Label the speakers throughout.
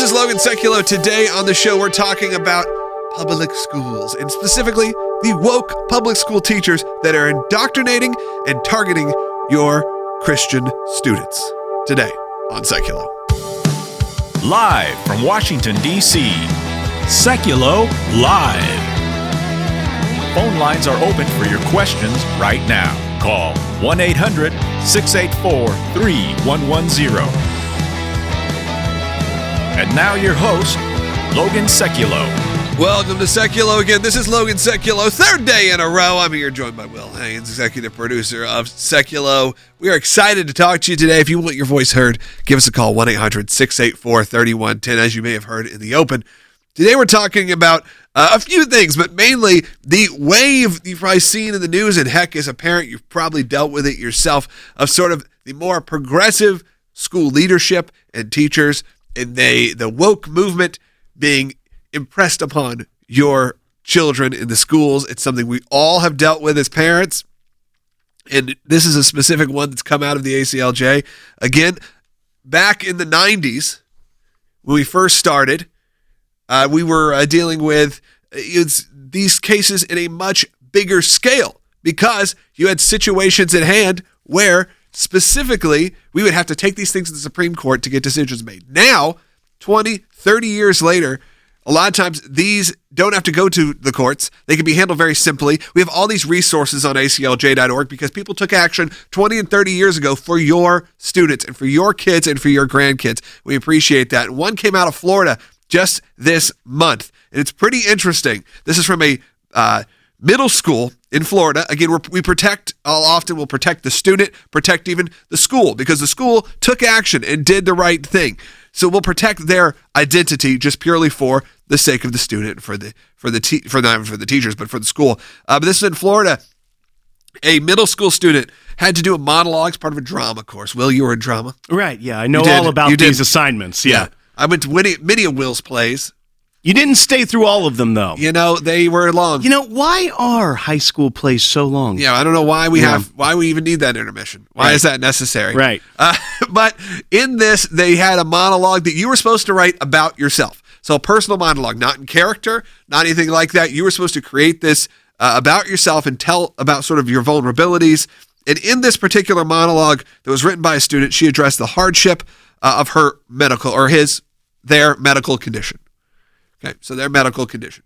Speaker 1: is Logan Seculo. Today on the show, we're talking about public schools, and specifically the woke public school teachers that are indoctrinating and targeting your Christian students. Today on Seculo.
Speaker 2: Live from Washington, D.C., Seculo Live. Phone lines are open for your questions right now. Call 1-800-684-3110. And now your host, Logan Seculo.
Speaker 1: Welcome to Seculo again. This is Logan Seculo, third day in a row. I'm here joined by Will Haynes, executive producer of Seculo. We are excited to talk to you today. If you want your voice heard, give us a call, 1-800-684-3110, as you may have heard in the open. Today we're talking about a few things, but mainly the wave you've probably seen in the news, and heck, as a parent, you've probably dealt with it yourself, of sort of the more progressive school leadership and teachers, and the woke movement being impressed upon your children in the schools. It's something we all have dealt with as parents, and this is a specific one that's come out of the ACLJ. Again, back in the 90s, when we first started, we were dealing with these cases in a much bigger scale because you had situations at hand where specifically we would have to take these things to the Supreme Court to get decisions made. Now, 20, 30 years later, a lot of times these don't have to go to the courts. They can be handled very simply. We have all these resources on aclj.org because people took action 20 and 30 years ago for your students and for your kids and for your grandkids. We appreciate that. And one came out of Florida just this month, and it's pretty interesting. This is from a middle school in Florida. Again, we protect, we'll protect the student, protect even the school, because the school took action and did the right thing. So we'll protect their identity just purely for the sake of the student, for not even for the teachers, but for the school. But this is in Florida. A middle school student had to do a monologue as part of a drama course. Will, you were in drama?
Speaker 3: Right, yeah. I know all about these assignments, yeah.
Speaker 1: I went to many of Will's plays.
Speaker 3: You didn't stay through all of them, though.
Speaker 1: You know, they were long.
Speaker 3: You know, why are high school plays so long?
Speaker 1: Yeah, I don't know why we even need that intermission. Why is that necessary?
Speaker 3: Right.
Speaker 1: But in this, they had a monologue that you were supposed to write about yourself. So a personal monologue, not in character, not anything like that. You were supposed to create this about yourself and tell about sort of your vulnerabilities. And in this particular monologue that was written by a student, she addressed the hardship of her their medical condition. Okay, so their medical condition.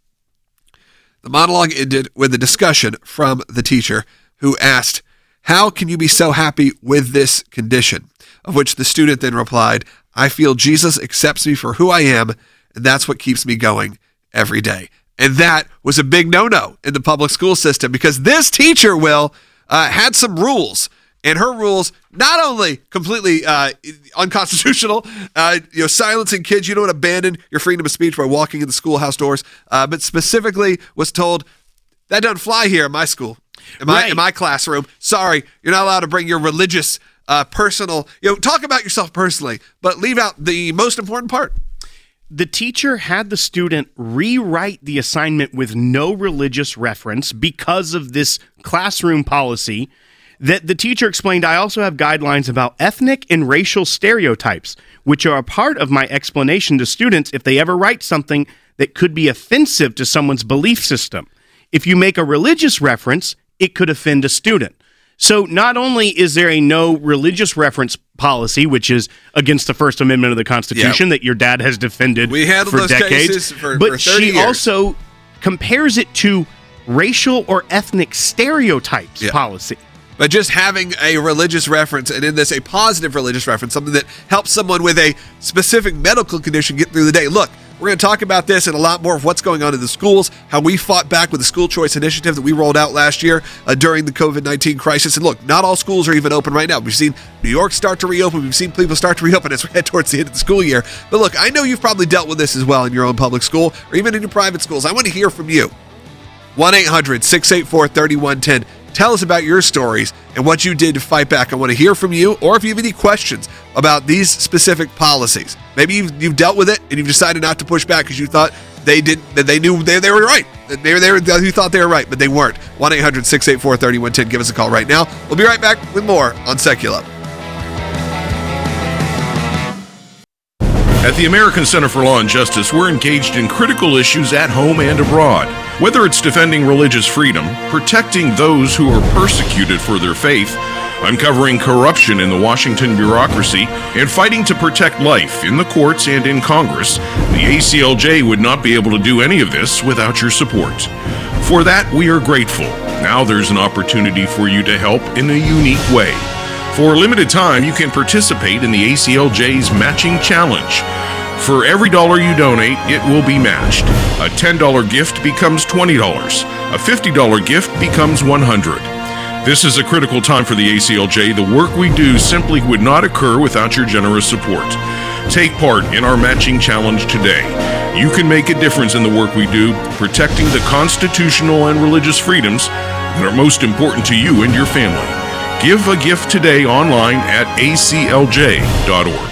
Speaker 1: The monologue ended with a discussion from the teacher who asked, "How can you be so happy with this condition?" Of which the student then replied, "I feel Jesus accepts me for who I am, and that's what keeps me going every day." And that was a big no-no in the public school system, because this teacher, Will, had some rules. And her rules, not only completely unconstitutional, silencing kids, you don't abandon your freedom of speech by walking in the schoolhouse doors, but specifically was told, that doesn't fly here in my school, in my classroom. Sorry, you're not allowed to bring your religious, personal, talk about yourself personally, but leave out the most important part.
Speaker 3: The teacher had the student rewrite the assignment with no religious reference because of this classroom policy. That the teacher explained, "I also have guidelines about ethnic and racial stereotypes, which are a part of my explanation to students if they ever write something that could be offensive to someone's belief system. If you make a religious reference, it could offend a student." So not only is there a no religious reference policy, which is against the First Amendment of the Constitution that your dad has defended for decades,
Speaker 1: cases for 30
Speaker 3: she
Speaker 1: years.
Speaker 3: also compares it to racial or ethnic stereotypes policy.
Speaker 1: But just having a religious reference, and in this, a positive religious reference, something that helps someone with a specific medical condition get through the day. Look, we're going to talk about this and a lot more of what's going on in the schools, how we fought back with the school choice initiative that we rolled out last year during the COVID-19 crisis. And look, not all schools are even open right now. We've seen New York start to reopen. We've seen people start to reopen as we head towards the end of the school year. But look, I know you've probably dealt with this as well in your own public school or even in your private schools. I want to hear from you. 1-800-684-3110. Tell us about your stories and what you did to fight back. I want to hear from you, or if you have any questions about these specific policies. Maybe you've dealt with it and you've decided not to push back because you thought they knew they were right. You thought they were right, but they weren't. 1-800-684-3110. Give us a call right now. We'll be right back with more on Seculo.
Speaker 4: At the American Center for Law and Justice, we're engaged in critical issues at home and abroad. Whether it's defending religious freedom, protecting those who are persecuted for their faith, uncovering corruption in the Washington bureaucracy, and fighting to protect life in the courts and in Congress, the ACLJ would not be able to do any of this without your support. For that, we are grateful. Now there's an opportunity for you to help in a unique way. For a limited time, you can participate in the ACLJ's Matching Challenge. For every dollar you donate, it will be matched. A $10 gift becomes $20. A $50 gift becomes $100. This is a critical time for the ACLJ. The work we do simply would not occur without your generous support. Take part in our Matching Challenge today. You can make a difference in the work we do, protecting the constitutional and religious freedoms that are most important to you and your family. Give a gift today online at aclj.org.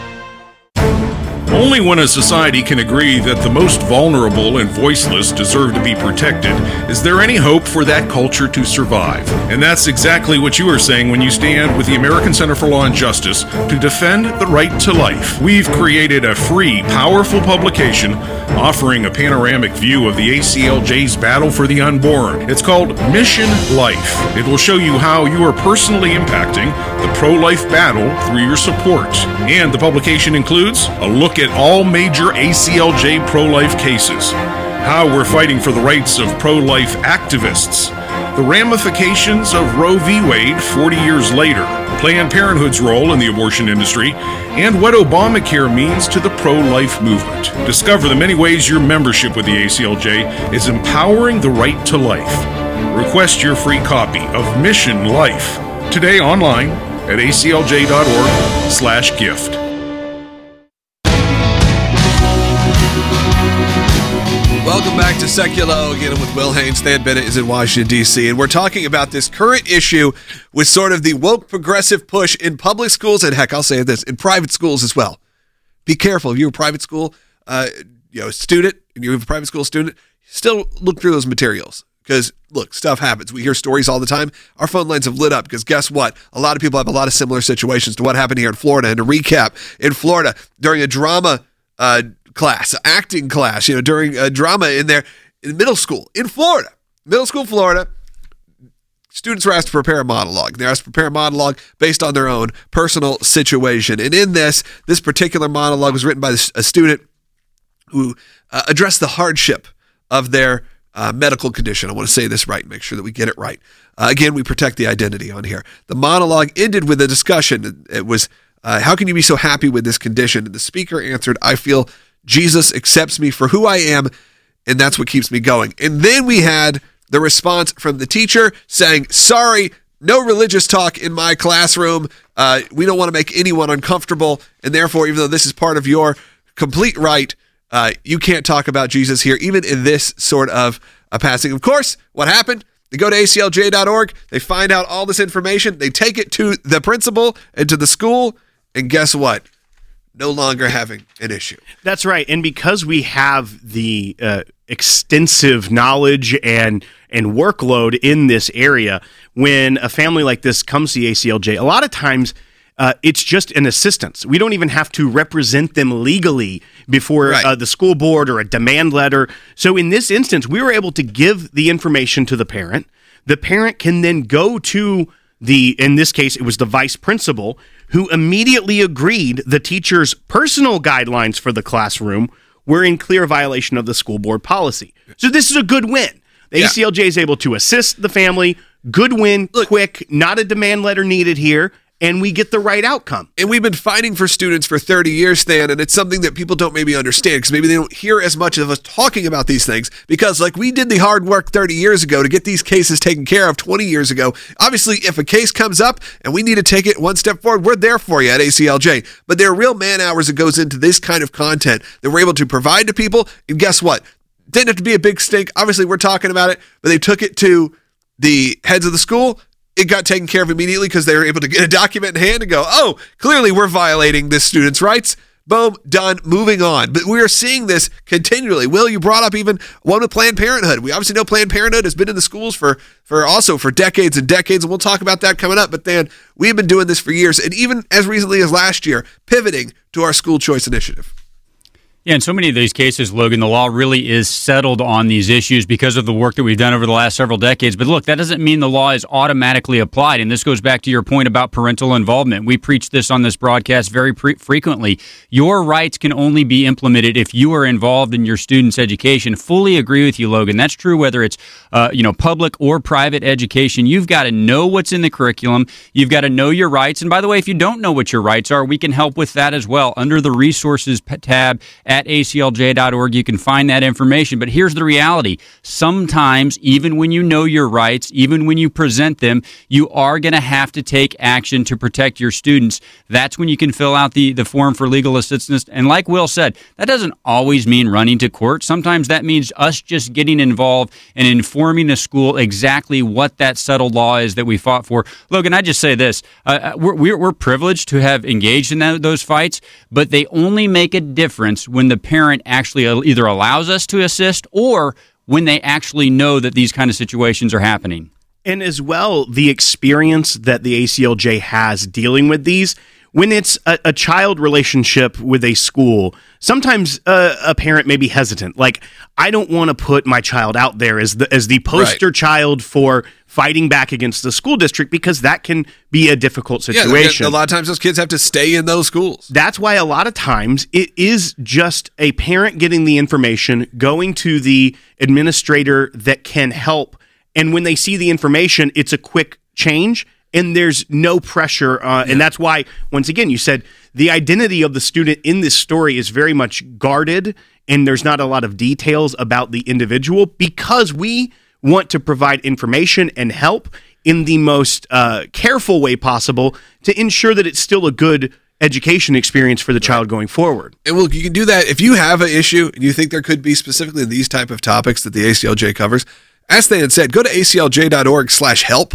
Speaker 4: Only when a society can agree that the most vulnerable and voiceless deserve to be protected is there any hope for that culture to survive. And that's exactly what you are saying when you stand with the American Center for Law and Justice to defend the right to life. We've created a free, powerful publication offering a panoramic view of the ACLJ's battle for the unborn. It's called Mission Life. It will show you how you are personally impacting the pro-life battle through your support. And the publication includes a look at all major ACLJ pro-life cases, how we're fighting for the rights of pro-life activists, the ramifications of Roe v. Wade 40 years later, Planned Parenthood's role in the abortion industry, and what Obamacare means to the pro-life movement. Discover the many ways your membership with the ACLJ is empowering the right to life. Request your free copy of Mission Life today online at aclj.org/gift.
Speaker 1: Welcome back to Seculo. Again, I'm with Will Haynes. Stan Bennett is in Washington, D.C., and we're talking about this current issue with sort of the woke progressive push in public schools, and heck, I'll say this, in private schools as well. Be careful. If you're a private school student, and you're a private school student, still look through those materials. Because, look, stuff happens. We hear stories all the time. Our phone lines have lit up because guess what? A lot of people have a lot of similar situations to what happened here in Florida. And to recap, in Florida, during a drama class, acting class, during a drama in middle school in Florida, students were asked to prepare a monologue. They're asked to prepare a monologue based on their own personal situation. And in this particular monologue was written by a student who addressed the hardship of their medical condition. I want to say this right, make sure that we get it right. Again, we protect the identity on here. The monologue ended with a discussion. It was, how can you be so happy with this condition? And the speaker answered, I feel Jesus accepts me for who I am, and that's what keeps me going. And then we had the response from the teacher saying, sorry, no religious talk in my classroom. We don't want to make anyone uncomfortable, and therefore, even though this is part of your complete right, you can't talk about Jesus here, even in this sort of a passing. Of course, what happened? They go to aclj.org, they find out all this information, they take it to the principal and to the school, and guess what? No longer having an issue.
Speaker 3: That's right. And because we have the extensive knowledge and workload in this area, when a family like this comes to the ACLJ, a lot of times it's just an assistance. We don't even have to represent them legally before the school board or a demand letter. So in this instance, we were able to give the information to the parent. The parent can then go to in this case, it was the vice principal, who immediately agreed the teacher's personal guidelines for the classroom were in clear violation of the school board policy. So this is a good win. The ACLJ is able to assist the family. Good win, quick, not a demand letter needed here, and we get the right outcome.
Speaker 1: And we've been fighting for students for 30 years, Stan, and it's something that people don't maybe understand because maybe they don't hear as much of us talking about these things because like we did the hard work 30 years ago to get these cases taken care of 20 years ago. Obviously, if a case comes up and we need to take it one step forward, we're there for you at ACLJ. But there are real man hours that goes into this kind of content that we're able to provide to people. And guess what? Didn't have to be a big stink. Obviously, we're talking about it, but they took it to the heads of the school. It got taken care of immediately because they were able to get a document in hand and go, oh, clearly we're violating this student's rights. Boom, done, moving on. But we are seeing this continually. Will, you brought up even one with Planned Parenthood. We obviously know Planned Parenthood has been in the schools for decades and decades, and we'll talk about that coming up. But then we've been doing this for years, and even as recently as last year, pivoting to our school choice initiative.
Speaker 5: Yeah, in so many of these cases, Logan, the law really is settled on these issues because of the work that we've done over the last several decades. But look, that doesn't mean the law is automatically applied. And this goes back to your point about parental involvement. We preach this on this broadcast very frequently. Your rights can only be implemented if you are involved in your student's education. Fully agree with you, Logan. That's true whether it's public or private education. You've got to know what's in the curriculum. You've got to know your rights. And by the way, if you don't know what your rights are, we can help with that as well. Under the resources tab at aclj.org, you can find that information. But here's the reality. Sometimes, even when you know your rights, even when you present them, you are going to have to take action to protect your students. That's when you can fill out the form for legal assistance. And like Will said, that doesn't always mean running to court. Sometimes that means us just getting involved and informing the school exactly what that settled law is that we fought for. Logan, I just say this. We're privileged to have engaged in those fights, but they only make a difference when the parent actually either allows us to assist or when they actually know that these kind of situations are happening.
Speaker 3: And as well, the experience that the ACLJ has dealing with these, when it's a child relationship with a school, sometimes a parent may be hesitant. Like, I don't want to put my child out there as the poster child for fighting back against the school district, because that can be a difficult situation.
Speaker 1: Yeah, a lot of times those kids have to stay in those schools.
Speaker 3: That's why a lot of times it is just a parent getting the information, going to the administrator that can help, and when they see the information, it's a quick change, and there's no pressure. And that's why, once again, you said the identity of the student in this story is very much guarded, and there's not a lot of details about the individual, because we want to provide information and help in the most careful way possible to ensure that it's still a good education experience for the child going forward.
Speaker 1: And well, you can do that if you have an issue and you think there could be specifically these type of topics that the ACLJ covers. As Stan said, go to aclj.org/help.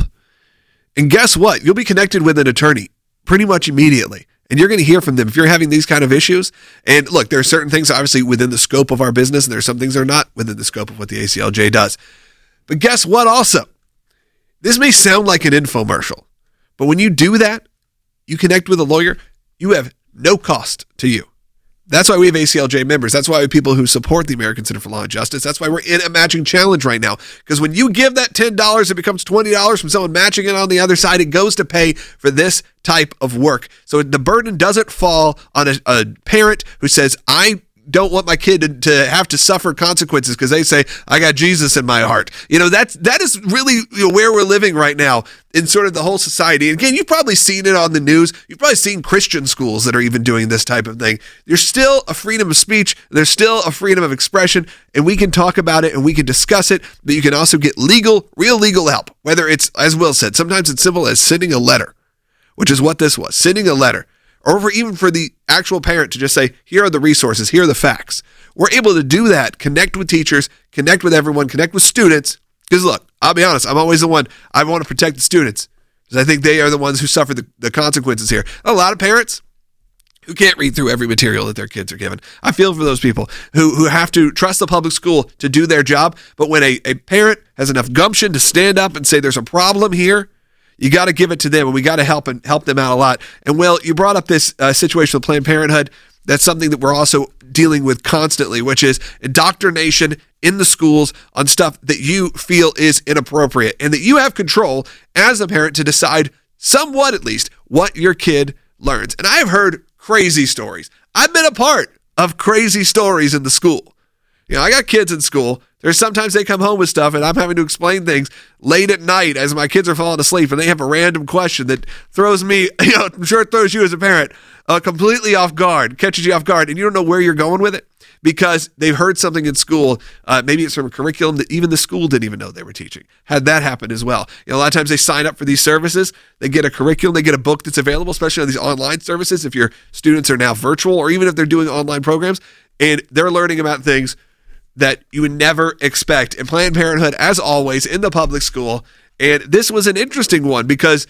Speaker 1: And guess what? You'll be connected with an attorney pretty much immediately. And you're going to hear from them if you're having these kind of issues. And look, there are certain things obviously within the scope of our business, and there are some things that are not within the scope of what the ACLJ does. But guess what also? This may sound like an infomercial, but when you do that, you connect with a lawyer, you have no cost to you. That's why we have ACLJ members. That's why we have people who support the American Center for Law and Justice. That's why we're in a matching challenge right now. Because when you give that $10, it becomes $20 from someone matching it on the other side. It goes to pay for this type of work. So the burden doesn't fall on a parent who says, I don't want my kid to have to suffer consequences because they say, I got Jesus in my heart. That is really where we're living right now in sort of the whole society. And again, you've probably seen it on the news. You've probably seen Christian schools that are even doing this type of thing. There's still a freedom of speech. There's still a freedom of expression, and we can talk about it and we can discuss it, but you can also get real legal help, whether it's, as Will said, sometimes it's simple as sending a letter, which is what this was, sending a letter. Or even for the actual parent to just say, here are the resources, here are the facts. We're able to do that, connect with teachers, connect with everyone, connect with students. Because look, I'll be honest, I'm always the one, I want to protect the students because I think they are the ones who suffer the consequences here. A lot of parents who can't read through every material that their kids are given. I feel for those people who have to trust the public school to do their job. But when a parent has enough gumption to stand up and say there's a problem here, you got to give it to them, and we got to help them out a lot. And Will, you brought up this situation with Planned Parenthood. That's something that we're also dealing with constantly, which is indoctrination in the schools on stuff that you feel is inappropriate, and that you have control as a parent to decide, somewhat at least, what your kid learns. And I've heard crazy stories. I've been a part of crazy stories in the school. I got kids in school. There's sometimes they come home with stuff and I'm having to explain things late at night as my kids are falling asleep and they have a random question that throws me, I'm sure it throws you as a parent completely off guard, catches you off guard, and you don't know where you're going with it because they've heard something in school. Maybe it's from a curriculum that even the school didn't even know they were teaching. Had that happen as well. A lot of times they sign up for these services. They get a curriculum. They get a book that's available, especially on these online services if your students are now virtual or even if they're doing online programs, and they're learning about things that you would never expect. And Planned Parenthood, as always, in the public school. And this was an interesting one because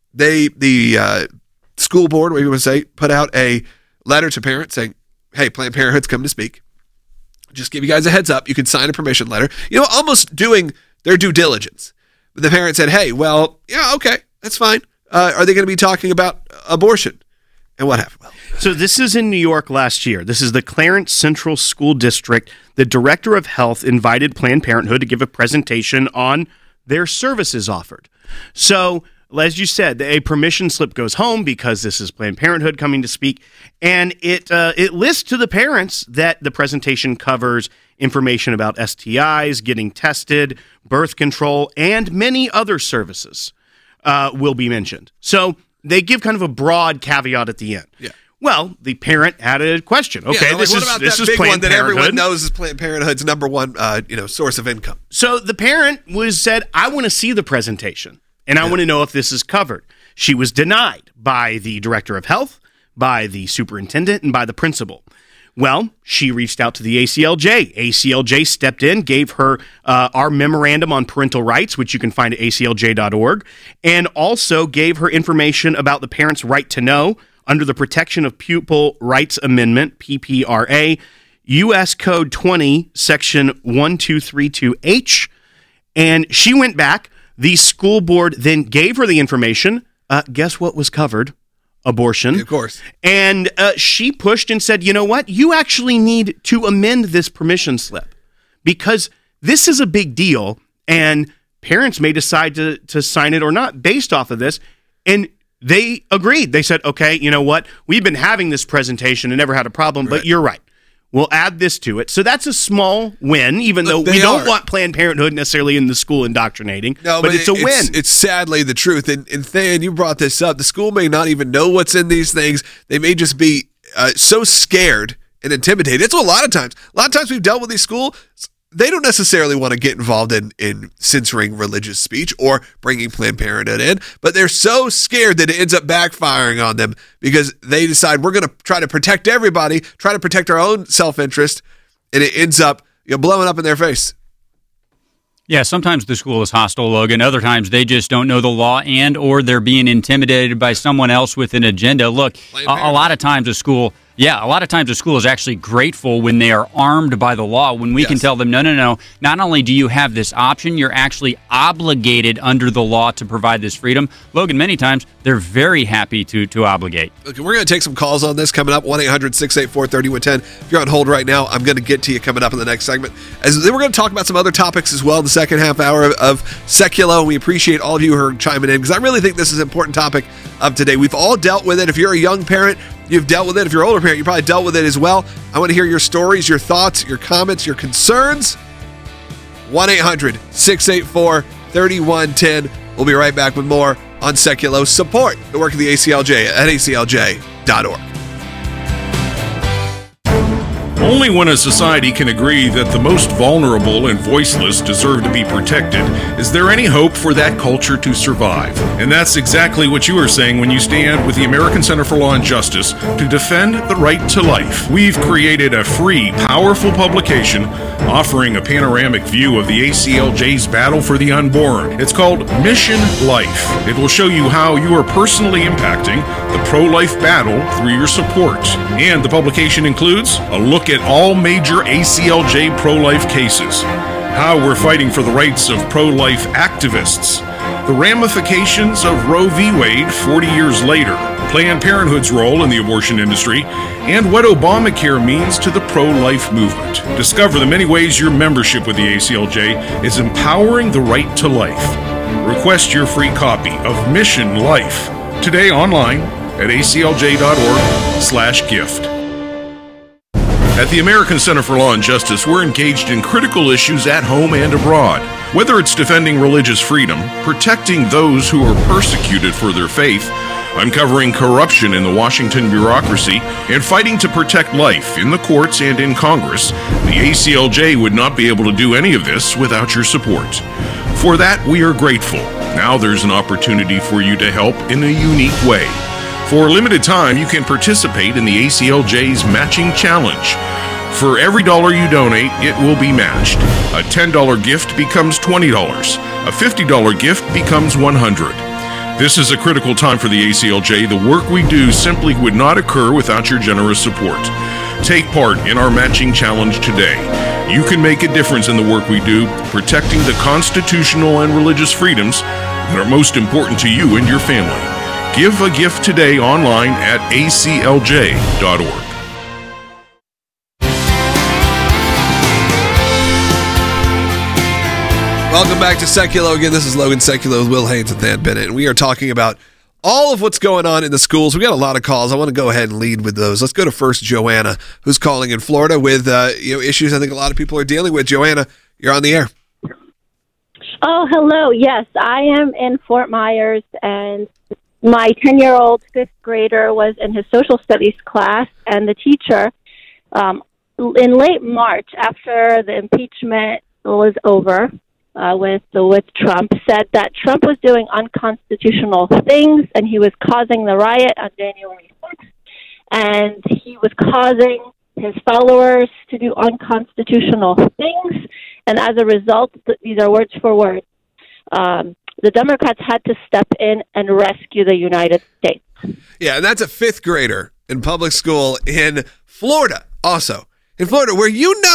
Speaker 1: the school board, what you would say, put out a letter to parents saying, hey, Planned Parenthood's coming to speak. Just give you guys a heads up. You can sign a permission letter. Almost doing their due diligence. But the parent said, hey, well, yeah, okay, that's fine. Are they going to be talking about abortion? And what happened? Well,
Speaker 3: So this is in New York last year. This is the Clarence Central School District. The director of health invited Planned Parenthood to give a presentation on their services offered. So, as you said, a permission slip goes home because this is Planned Parenthood coming to speak, and it lists to the parents that the presentation covers information about STIs, getting tested, birth control, and many other services will be mentioned. So they give kind of a broad caveat at the end.
Speaker 1: Yeah.
Speaker 3: Well, the parent had a question. Okay,
Speaker 1: what about
Speaker 3: this
Speaker 1: that
Speaker 3: is
Speaker 1: big
Speaker 3: Planned
Speaker 1: one that
Speaker 3: Parenthood.
Speaker 1: everyone knows is Planned Parenthood's number one, source of income?
Speaker 3: So the parent said, I want to see the presentation, and I want to know if this is covered. She was denied by the director of health, by the superintendent, and by the principal. Well, she reached out to the ACLJ. ACLJ stepped in, gave her our memorandum on parental rights, which you can find at aclj.org, and also gave her information about the parent's right to know under the Protection of Pupil Rights Amendment, PPRA, U.S. Code 20, Section 1232H. And she went back. The school board then gave her the information. Guess what was covered? Abortion.
Speaker 1: Of course.
Speaker 3: And she pushed and said, you know what? You actually need to amend this permission slip because this is a big deal and parents may decide to sign it or not based off of this. And they agreed. They said, okay, you know what? We've been having this presentation and never had a problem, but you're right. We'll add this to it. So that's a small win, even though we don't want Planned Parenthood necessarily in the school indoctrinating. No, but it's a win.
Speaker 1: It's sadly the truth. And Than, you brought this up. The school may not even know what's in these things. They may just be so scared and intimidated. It's a lot of times we've dealt with these schools. They don't necessarily want to get involved in censoring religious speech or bringing Planned Parenthood in, but they're so scared that it ends up backfiring on them because they decide we're going to try to protect everybody, try to protect our own self-interest, and it ends up blowing up in their face.
Speaker 5: Yeah, sometimes the school is hostile, Logan. Other times they just don't know the law and or they're being intimidated by someone else with an agenda. Look, a lot of times a school is actually grateful when they are armed by the law, when we can tell them, no. Not only do you have this option, you're actually obligated under the law to provide this freedom. Logan, many times they're very happy to obligate.
Speaker 1: Okay, we're going to take some calls on this coming up, 1-800-684-3110. If you're on hold right now, I'm going to get to you coming up in the next segment. Then we're going to talk about some other topics as well in the second half hour of Seculo. We appreciate all of you who are chiming in because I really think this is an important topic of today. We've all dealt with it. If you're a young parent, you've dealt with it. If you're an older parent, you probably dealt with it as well. I want to hear your stories, your thoughts, your comments, your concerns. 1-800-684-3110. We'll be right back with more on Seculo. Support the work of the ACLJ at aclj.org.
Speaker 4: Only when a society can agree that the most vulnerable and voiceless deserve to be protected is there any hope for that culture to survive. And that's exactly what you are saying when you stand with the American Center for Law and Justice to defend the right to life. We've created a free, powerful publication offering a panoramic view of the ACLJ's battle for the unborn. It's called Mission Life. It will show you how you are personally impacting the pro-life battle through your support. And the publication includes a look at all major ACLJ pro-life cases, how we're fighting for the rights of pro-life activists, the ramifications of Roe v. Wade 40 years later, Planned Parenthood's role in the abortion industry, and what Obamacare means to the pro-life movement. Discover the many ways your membership with the ACLJ is empowering the right to life. Request your free copy of Mission Life today online at aclj.org/gift. At the American Center for Law and Justice, we're engaged in critical issues at home and abroad. Whether it's defending religious freedom, protecting those who are persecuted for their faith, uncovering corruption in the Washington bureaucracy, and fighting to protect life in the courts and in Congress, the ACLJ would not be able to do any of this without your support. For that, we are grateful. Now there's an opportunity for you to help in a unique way. For a limited time, you can participate in the ACLJ's Matching Challenge. For every dollar you donate, it will be matched. A $10 gift becomes $20. A $50 gift becomes $100. This is a critical time for the ACLJ. The work we do simply would not occur without your generous support. Take part in our Matching Challenge today. You can make a difference in the work we do, protecting the constitutional and religious freedoms that are most important to you and your family. Give a gift today online at aclj.org.
Speaker 1: Welcome back to Seculo. Again, this is Logan Seculo with Will Haynes and Dan Bennett, and we are talking about all of what's going on in the schools. We got a lot of calls. I want to go ahead and lead with those. Let's go to first Joanna, who's calling in Florida with issues I think a lot of people are dealing with. Joanna, you're on the air.
Speaker 6: Oh, hello. Yes, I am in Fort Myers, and my 10-year-old fifth grader was in his social studies class, and the teacher, in late March, after the impeachment was over, with Trump, said that Trump was doing unconstitutional things and he was causing the riot on January 6th, and he was causing his followers to do unconstitutional things, and as a result, these are words for word, the Democrats had to step in and rescue the United States.
Speaker 1: Yeah, and that's a fifth grader in public school in Florida, also. In Florida, where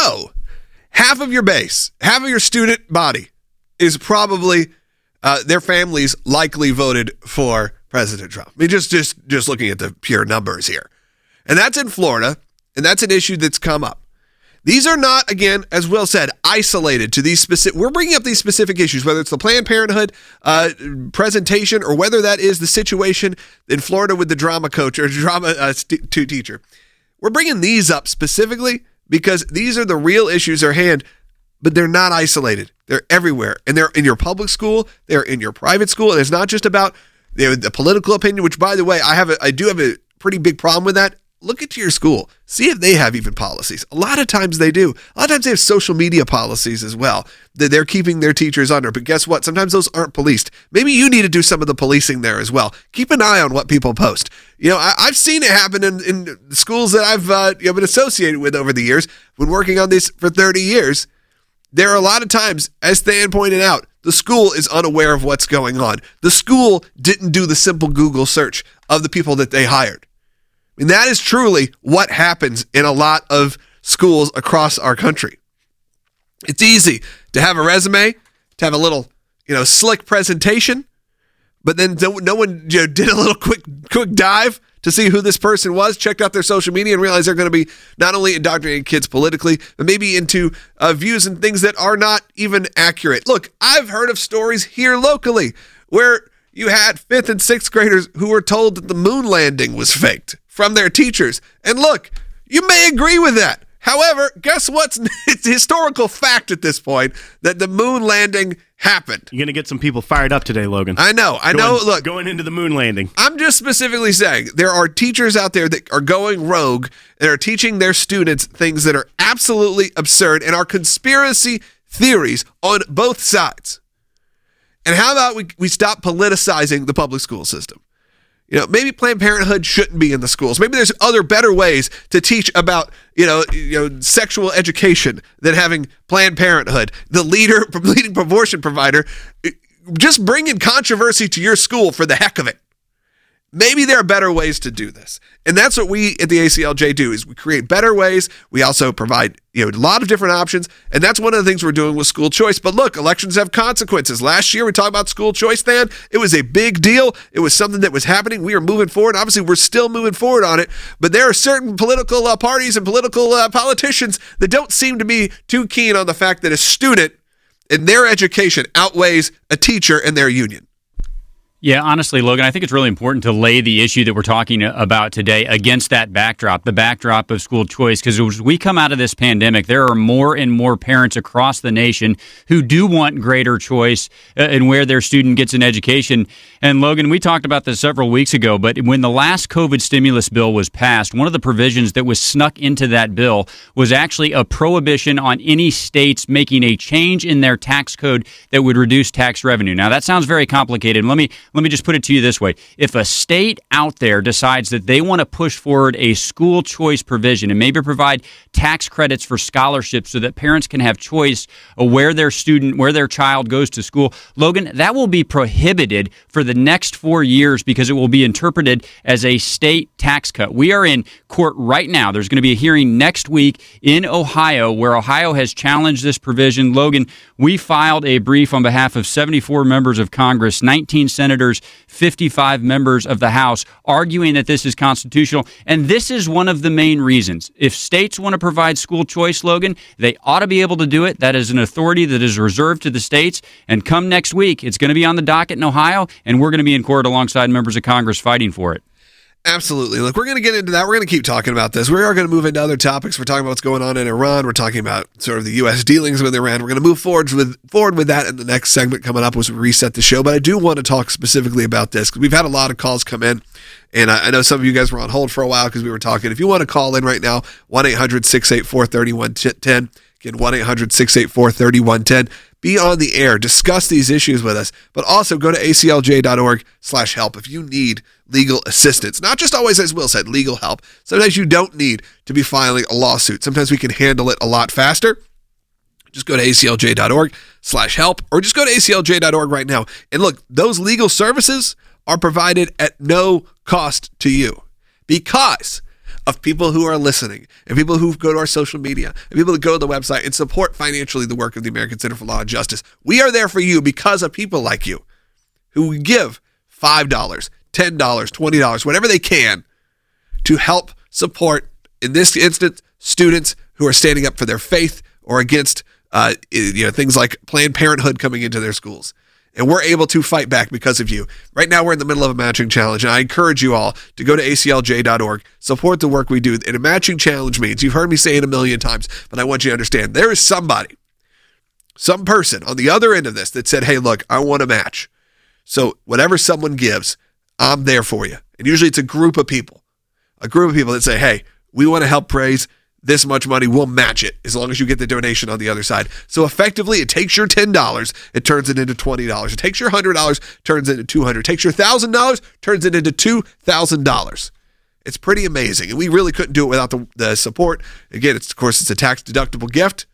Speaker 1: half of your base, half of your student body is probably their families likely voted for President Trump. I mean, just looking at the pure numbers here. And that's in Florida, and that's an issue that's come up. These are not, again, as Will said, isolated to these specific. We're bringing up these specific issues, whether it's the Planned Parenthood presentation or whether that is the situation in Florida with the drama coach or drama teacher. We're bringing these up specifically because these are the real issues at hand, but they're not isolated. They're everywhere, and they're in your public school. They're in your private school, and it's not just about the political opinion. Which, by the way, I do have a pretty big problem with that. Look into your school. See if they have even policies. A lot of times they do. A lot of times they have social media policies as well that they're keeping their teachers under. But guess what? Sometimes those aren't policed. Maybe you need to do some of the policing there as well. Keep an eye on what people post. I've seen it happen in schools that I've been associated with over the years. When working on this for 30 years, there are a lot of times, as Stan pointed out, the school is unaware of what's going on. The school didn't do the simple Google search of the people that they hired. I mean, that is truly what happens in a lot of schools across our country. It's easy to have a resume, to have a little, slick presentation, but then no one did a little quick dive to see who this person was, checked out their social media, and realized they're going to be not only indoctrinating kids politically, but maybe into views and things that are not even accurate. Look, I've heard of stories here locally where you had 5th and 6th graders who were told that the moon landing was faked from their teachers. And look, you may agree with that. However, guess what? It's historical fact at this point that the moon landing happened.
Speaker 3: You're going to get some people fired up today, Logan.
Speaker 1: I know. Look,
Speaker 3: going into the moon landing.
Speaker 1: I'm just specifically saying there are teachers out there that are going rogue and are teaching their students things that are absolutely absurd and are conspiracy theories on both sides. And how about we stop politicizing the public school system? Maybe Planned Parenthood shouldn't be in the schools. Maybe there's other better ways to teach about, sexual education than having Planned Parenthood, the leading abortion provider, just bringing controversy to your school for the heck of it. Maybe there are better ways to do this. And that's what we at the ACLJ do, is we create better ways. We also provide, a lot of different options. And that's one of the things we're doing with school choice. But look, elections have consequences. Last year, we talked about school choice, Dan. It was a big deal. It was something that was happening. We are moving forward. Obviously, we're still moving forward on it. But there are certain political parties and political politicians that don't seem to be too keen on the fact that a student in their education outweighs a teacher in their union.
Speaker 5: Yeah, honestly, Logan, I think it's really important to lay the issue that we're talking about today against that backdrop, the backdrop of school choice, because as we come out of this pandemic, there are more and more parents across the nation who do want greater choice in where their student gets an education. And Logan, we talked about this several weeks ago, but when the last COVID stimulus bill was passed, one of the provisions that was snuck into that bill was actually a prohibition on any states making a change in their tax code that would reduce tax revenue. Now, that sounds very complicated. Let me just put it to you this way. If a state out there decides that they want to push forward a school choice provision and maybe provide tax credits for scholarships so that parents can have choice of where their child goes to school, Logan, that will be prohibited for the next 4 years because it will be interpreted as a state tax cut. We are in court right now. There's going to be a hearing next week in Ohio where Ohio has challenged this provision. Logan, we filed a brief on behalf of 74 members of Congress, 19 senators, senators, 55 members of the House, arguing that this is constitutional. And this is one of the main reasons. If states want to provide school choice, Logan, they ought to be able to do it. That is an authority that is reserved to the states. And come next week, it's going to be on the docket in Ohio, and we're going to be in court alongside members of Congress fighting for it.
Speaker 1: Absolutely. Look, we're going to get into that. We're going to keep talking about this. We are going to move into other topics. We're talking about what's going on in Iran. We're talking about sort of the U.S. dealings with Iran. We're going to move forward with that in the next segment coming up as we reset the show. But I do want to talk specifically about this because we've had a lot of calls come in. And I know some of you guys were on hold for a while because we were talking. If you want to call in right now, 1-800-684-3110. Again, 1-800-684-3110. Be on the air. Discuss these issues with us. But also go to aclj.org/help if you need legal assistance. Not just always, as Will said, legal help. Sometimes you don't need to be filing a lawsuit. Sometimes we can handle it a lot faster. Just go to aclj.org/help or just go to aclj.org right now. And look, those legal services are provided at no cost to you because of people who are listening and people who go to our social media and people that go to the website and support financially the work of the American Center for Law and Justice. We are there for you because of people like you who give $5, $10, $20, whatever they can to help support, in this instance, students who are standing up for their faith or against things like Planned Parenthood coming into their schools. And we're able to fight back because of you. Right now, we're in the middle of a matching challenge, and I encourage you all to go to aclj.org, support the work we do. And a matching challenge means, you've heard me say it a million times, but I want you to understand, there is somebody, some person on the other end of this that said, hey, look, I want to match. So whatever someone gives, I'm there for you. And usually it's a group of people that say, hey, we want to help praise this much money, we'll match it as long as you get the donation on the other side. So effectively, it takes your $10, it turns it into $20. It takes your $100, turns it into $200. It takes your $1,000, turns it into $2,000. It's pretty amazing. And we really couldn't do it without the support. Again, it's a tax-deductible gift.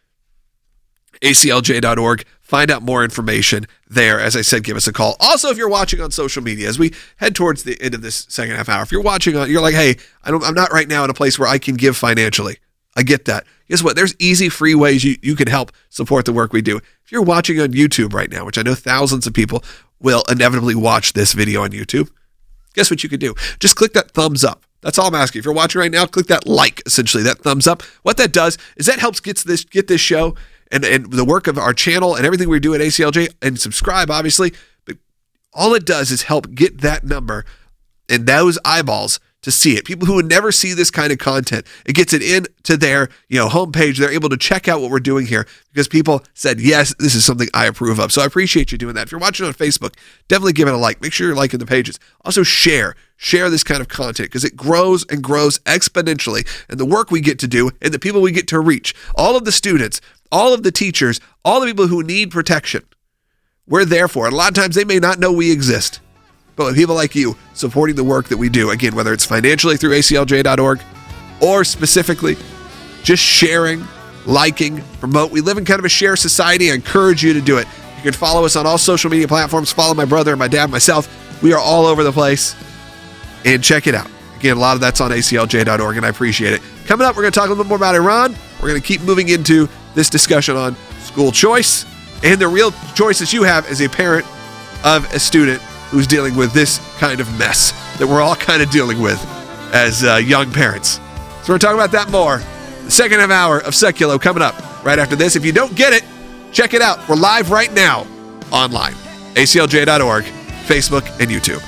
Speaker 1: aclj.org. Find out more information there. As I said, give us a call. Also, if you're watching on social media, as we head towards the end of this second half hour, if you're watching you're like, hey, I'm not right now in a place where I can give financially. I get that. Guess what? There's easy, free ways you can help support the work we do. If you're watching on YouTube right now, which I know thousands of people will inevitably watch this video on YouTube, guess what you can do? Just click that thumbs up. That's all I'm asking. If you're watching right now, click that like, essentially, that thumbs up. What that does is that helps get this show and the work of our channel and everything we do at ACLJ, and subscribe, obviously. But all it does is help get that number and those eyeballs to see it. People who would never see this kind of content, it gets it into their homepage. They're able to check out what we're doing here because people said, yes, this is something I approve of. So I appreciate you doing that. If you're watching on Facebook, definitely give it a like. Make sure you're liking the pages. Also share this kind of content because it grows and grows exponentially. And the work we get to do and the people we get to reach, all of the students, all of the teachers, all the people who need protection, we're there for. And a lot of times they may not know we exist. But with people like you supporting the work that we do, again, whether it's financially through aclj.org or specifically just sharing, liking, promote. We live in kind of a share society. I encourage you to do it. You can follow us on all social media platforms. Follow my brother, my dad, myself. We are all over the place. And check it out. Again, a lot of that's on aclj.org, and I appreciate it. Coming up, we're going to talk a little bit more about Iran. We're going to keep moving into this discussion on school choice and the real choices you have as a parent of a student who's dealing with this kind of mess that we're all kind of dealing with as young parents. So we're talking about that more. The second half hour of Seculo coming up right after this. If you don't get it, check it out. We're live right now online. aclj.org, Facebook, and YouTube.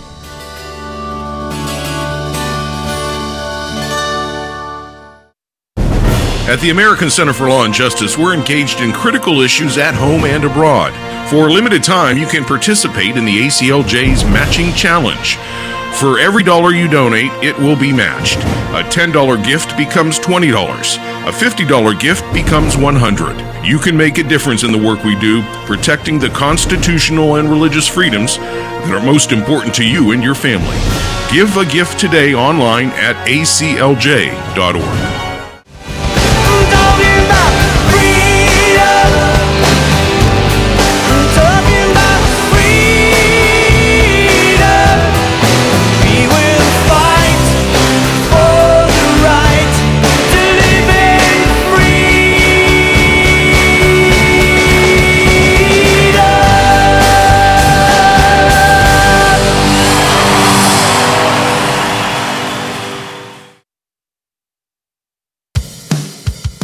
Speaker 4: At the American Center for Law and Justice, we're engaged in critical issues at home and abroad. For a limited time, you can participate in the ACLJ's Matching Challenge. For every dollar you donate, it will be matched. A $10 gift becomes $20. A $50 gift becomes $100. You can make a difference in the work we do, protecting the constitutional and religious freedoms that are most important to you and your family. Give a gift today online at aclj.org.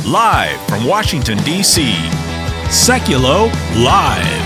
Speaker 2: Live from Washington, D.C., Sekulow Live.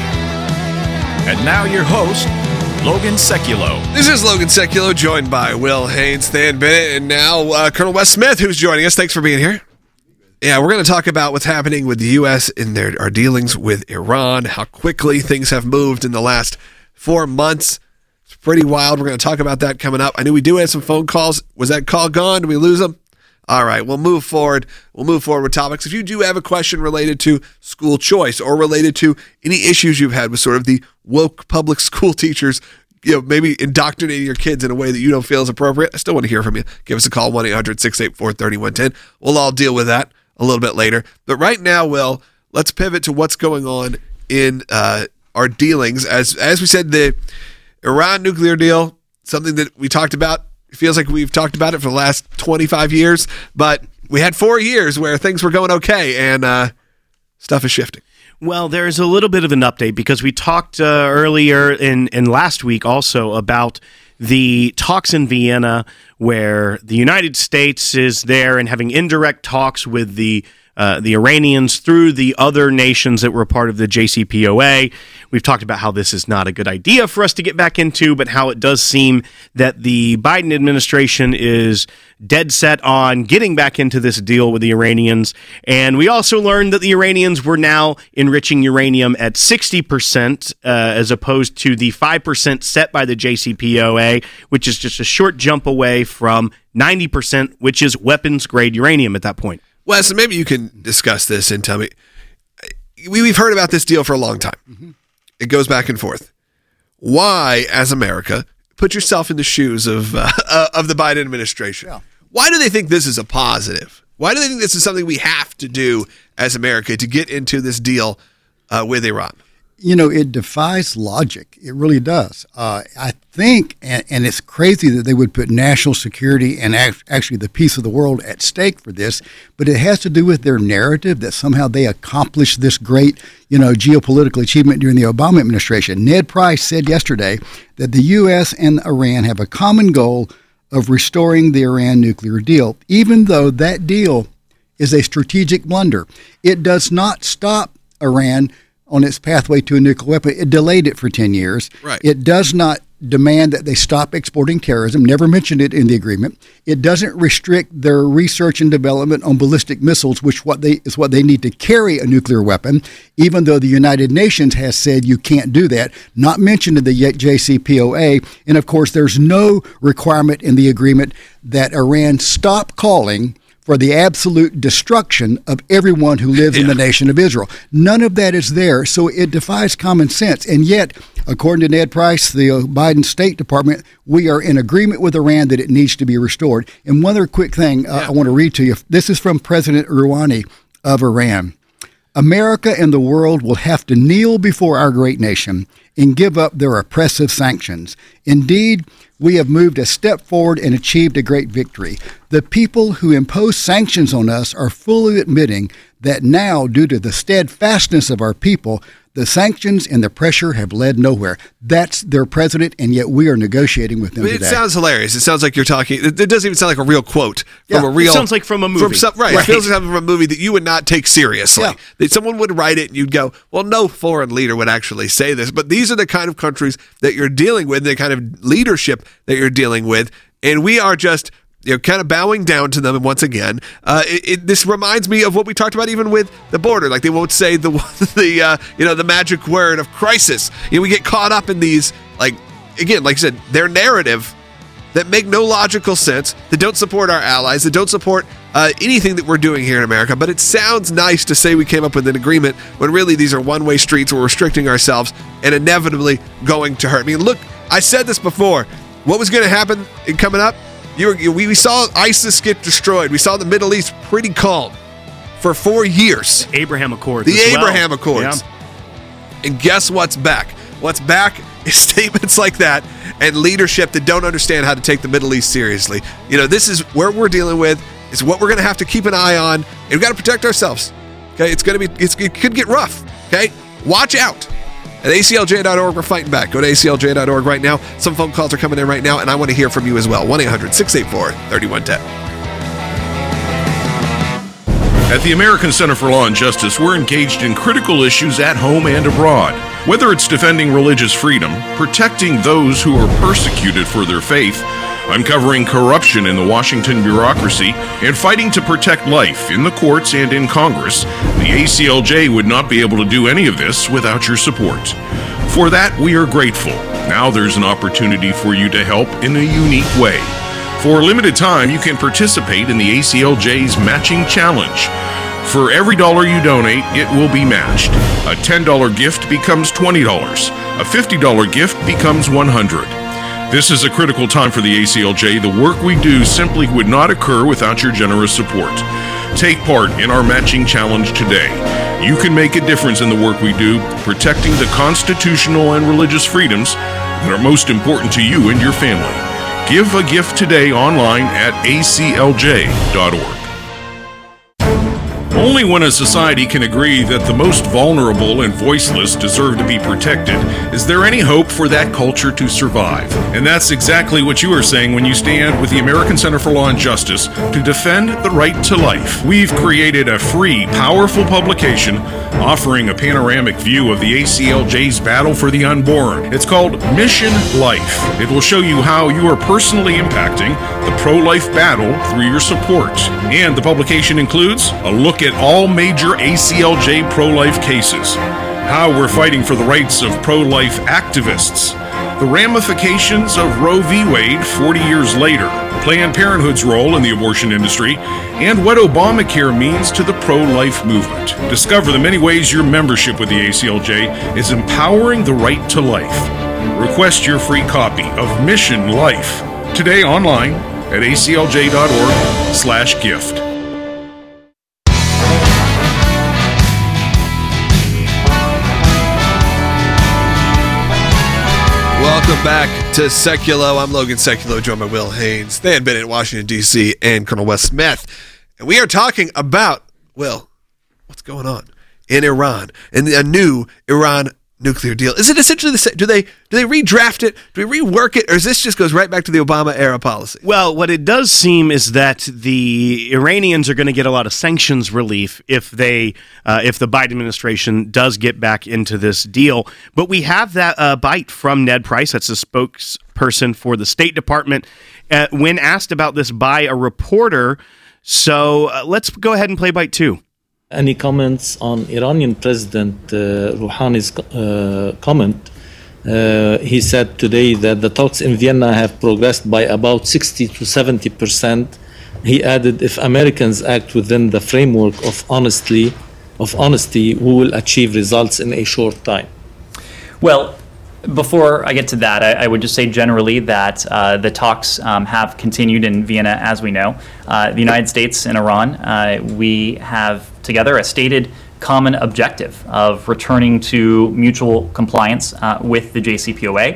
Speaker 2: And now your host, Logan Sekulow.
Speaker 1: This is Logan Sekulow, joined by Will Haynes, Stan Bennett, and now Colonel Wes Smith, who's joining us. Thanks for being here. Yeah, we're going to talk about what's happening with the U.S. in our dealings with Iran, how quickly things have moved in the last 4 months. It's pretty wild. We're going to talk about that coming up. I knew we do have some phone calls. Was that call gone? Did we lose them? All right, we'll move forward. We'll move forward with topics. If you do have a question related to school choice or related to any issues you've had with sort of the woke public school teachers, maybe indoctrinating your kids in a way that you don't feel is appropriate, I still want to hear from you. Give us a call, 1-800-684-3110. We'll all deal with that a little bit later. But right now, Will, let's pivot to what's going on in our dealings. As we said, the Iran nuclear deal, something that we talked about. It feels like we've talked about it for the last 25 years, but we had 4 years where things were going okay, and stuff is shifting.
Speaker 3: Well, there's a little bit of an update because we talked earlier in last week also about the talks in Vienna where the United States is there and having indirect talks with the Iranians through the other nations that were part of the JCPOA. We've talked about how this is not a good idea for us to get back into, but how it does seem that the Biden administration is dead set on getting back into this deal with the Iranians. And we also learned that the Iranians were now enriching uranium at 60% as opposed to the 5% set by the JCPOA, which is just a short jump away from 90%, which is weapons-grade uranium at that point.
Speaker 1: Wes, maybe you can discuss this and tell me. We've heard about this deal for a long time. Mm-hmm. It goes back and forth. Why, as America, put yourself in the shoes of the Biden administration? Yeah. Why do they think this is a positive? Why do they think this is something we have to do as America to get into this deal with Iran?
Speaker 7: It defies logic. It really does. I think, and it's crazy that they would put national security and actually the peace of the world at stake for this, but it has to do with their narrative that somehow they accomplished this great, geopolitical achievement during the Obama administration. Ned Price said yesterday that the U.S. and Iran have a common goal of restoring the Iran nuclear deal, even though that deal is a strategic blunder. It does not stop Iran on its pathway to a nuclear weapon. It delayed it for 10 years. Right. It does not demand that they stop exporting terrorism, never mentioned it in the agreement. It doesn't restrict their research and development on ballistic missiles, which is what they need to carry a nuclear weapon, even though the United Nations has said you can't do that, not mentioned in the JCPOA. And of course, there's no requirement in the agreement that Iran stop calling for the absolute destruction of everyone who lives in the nation of Israel. None of that is there, so it defies common sense. And yet, according to Ned Price, the Biden State Department, we are in agreement with Iran that it needs to be restored. And one other quick thing I want to read to you. This is from President Rouhani of Iran. America and the world will have to kneel before our great nation and give up their oppressive sanctions. Indeed, we have moved a step forward and achieved a great victory. The people who impose sanctions on us are fully admitting that now, due to the steadfastness of our people, the sanctions and the pressure have led nowhere. That's their president, and yet we are negotiating with them today.
Speaker 1: It sounds hilarious. It sounds like you're talking. It doesn't even sound like a real quote from a real.
Speaker 3: It sounds like from a movie.
Speaker 1: Right. It feels like something from a movie that you would not take seriously. Yeah. That someone would write it and you'd go, well, no foreign leader would actually say this. But these are the kind of countries that you're dealing with, the kind of leadership that you're dealing with. And we are just kind of bowing down to them once again. This reminds me of what we talked about even with the border. Like they won't say the magic word of crisis. We get caught up in these, like you said, their narrative that make no logical sense, that don't support our allies, that don't support anything that we're doing here in America. But it sounds nice to say we came up with an agreement when really these are one-way streets. We're restricting ourselves and inevitably going to hurt. I mean, look, I said this before. What was going to happen coming up? We saw ISIS get destroyed. We saw the Middle East pretty calm for 4 years.
Speaker 3: The Abraham Accords.
Speaker 1: Accords. Yeah. And guess what's back? What's back is statements like that and leadership that don't understand how to take the Middle East seriously. This is where we're dealing with. It's what we're going to have to keep an eye on. And we've got to protect ourselves. Okay, it could get rough. Okay, watch out. At ACLJ.org, we're fighting back. Go to ACLJ.org right now. Some phone calls are coming in right now, and I want to hear from you as well. 1-800-684-3110.
Speaker 4: At the American Center for Law and Justice, we're engaged in critical issues at home and abroad. Whether it's defending religious freedom, protecting those who are persecuted for their faith, uncovering corruption in the Washington bureaucracy, and fighting to protect life in the courts and in Congress, the ACLJ would not be able to do any of this without your support. For that, we are grateful. Now there's an opportunity for you to help in a unique way. For a limited time, you can participate in the ACLJ's Matching Challenge. For every dollar you donate, it will be matched. A $10 gift becomes $20. A $50 gift becomes $100. This is a critical time for the ACLJ. The work we do simply would not occur without your generous support. Take part in our Matching Challenge today. You can make a difference in the work we do, protecting the constitutional and religious freedoms that are most important to you and your family. Give a gift today online at aclj.org. Only when a society can agree that the most vulnerable and voiceless deserve to be protected is there any hope for that culture to survive. And that's exactly what you are saying when you stand with the American Center for Law and Justice to defend the right to life. We've created a free, powerful publication offering a panoramic view of the ACLJ's battle for the unborn. It's called Mission Life. It will show you how you are personally impacting the pro-life battle through your support. And the publication includes a look at all major ACLJ pro-life cases, how we're fighting for the rights of pro-life activists, the ramifications of Roe v. Wade 40 years later, Planned Parenthood's role in the abortion industry, and what Obamacare means to the pro-life movement. Discover the many ways your membership with the ACLJ is empowering the right to life. Request your free copy of Mission Life today online at aclj.org/gift.
Speaker 1: Welcome back to Seculo. I'm Logan Seculo, joined by Will Haynes, Stan Bennett, Washington, D.C., and Colonel Wes Smith. And we are talking about, Will, what's going on in Iran and a new Iran nuclear deal. Is it essentially the same? Do they redraft it? Do we rework it? Or is this just goes right back to the Obama era policy?
Speaker 3: Well, what it does seem is that the Iranians are going to get a lot of sanctions relief if the Biden administration does get back into this deal. But we have that bite from Ned Price, that's a spokesperson for the State Department, when asked about this by a reporter. So let's go ahead and play bite 2.
Speaker 8: Any comments on Iranian President Rouhani's comment? He said today that the talks in Vienna have progressed by about 60 to 70%. He added, if Americans act within the framework of honesty, we will achieve results in a short time.
Speaker 9: Well, before I get to that, I would just say generally that the talks have continued in Vienna, as we know. The United States and Iran, we have together a stated common objective of returning to mutual compliance with the JCPOA.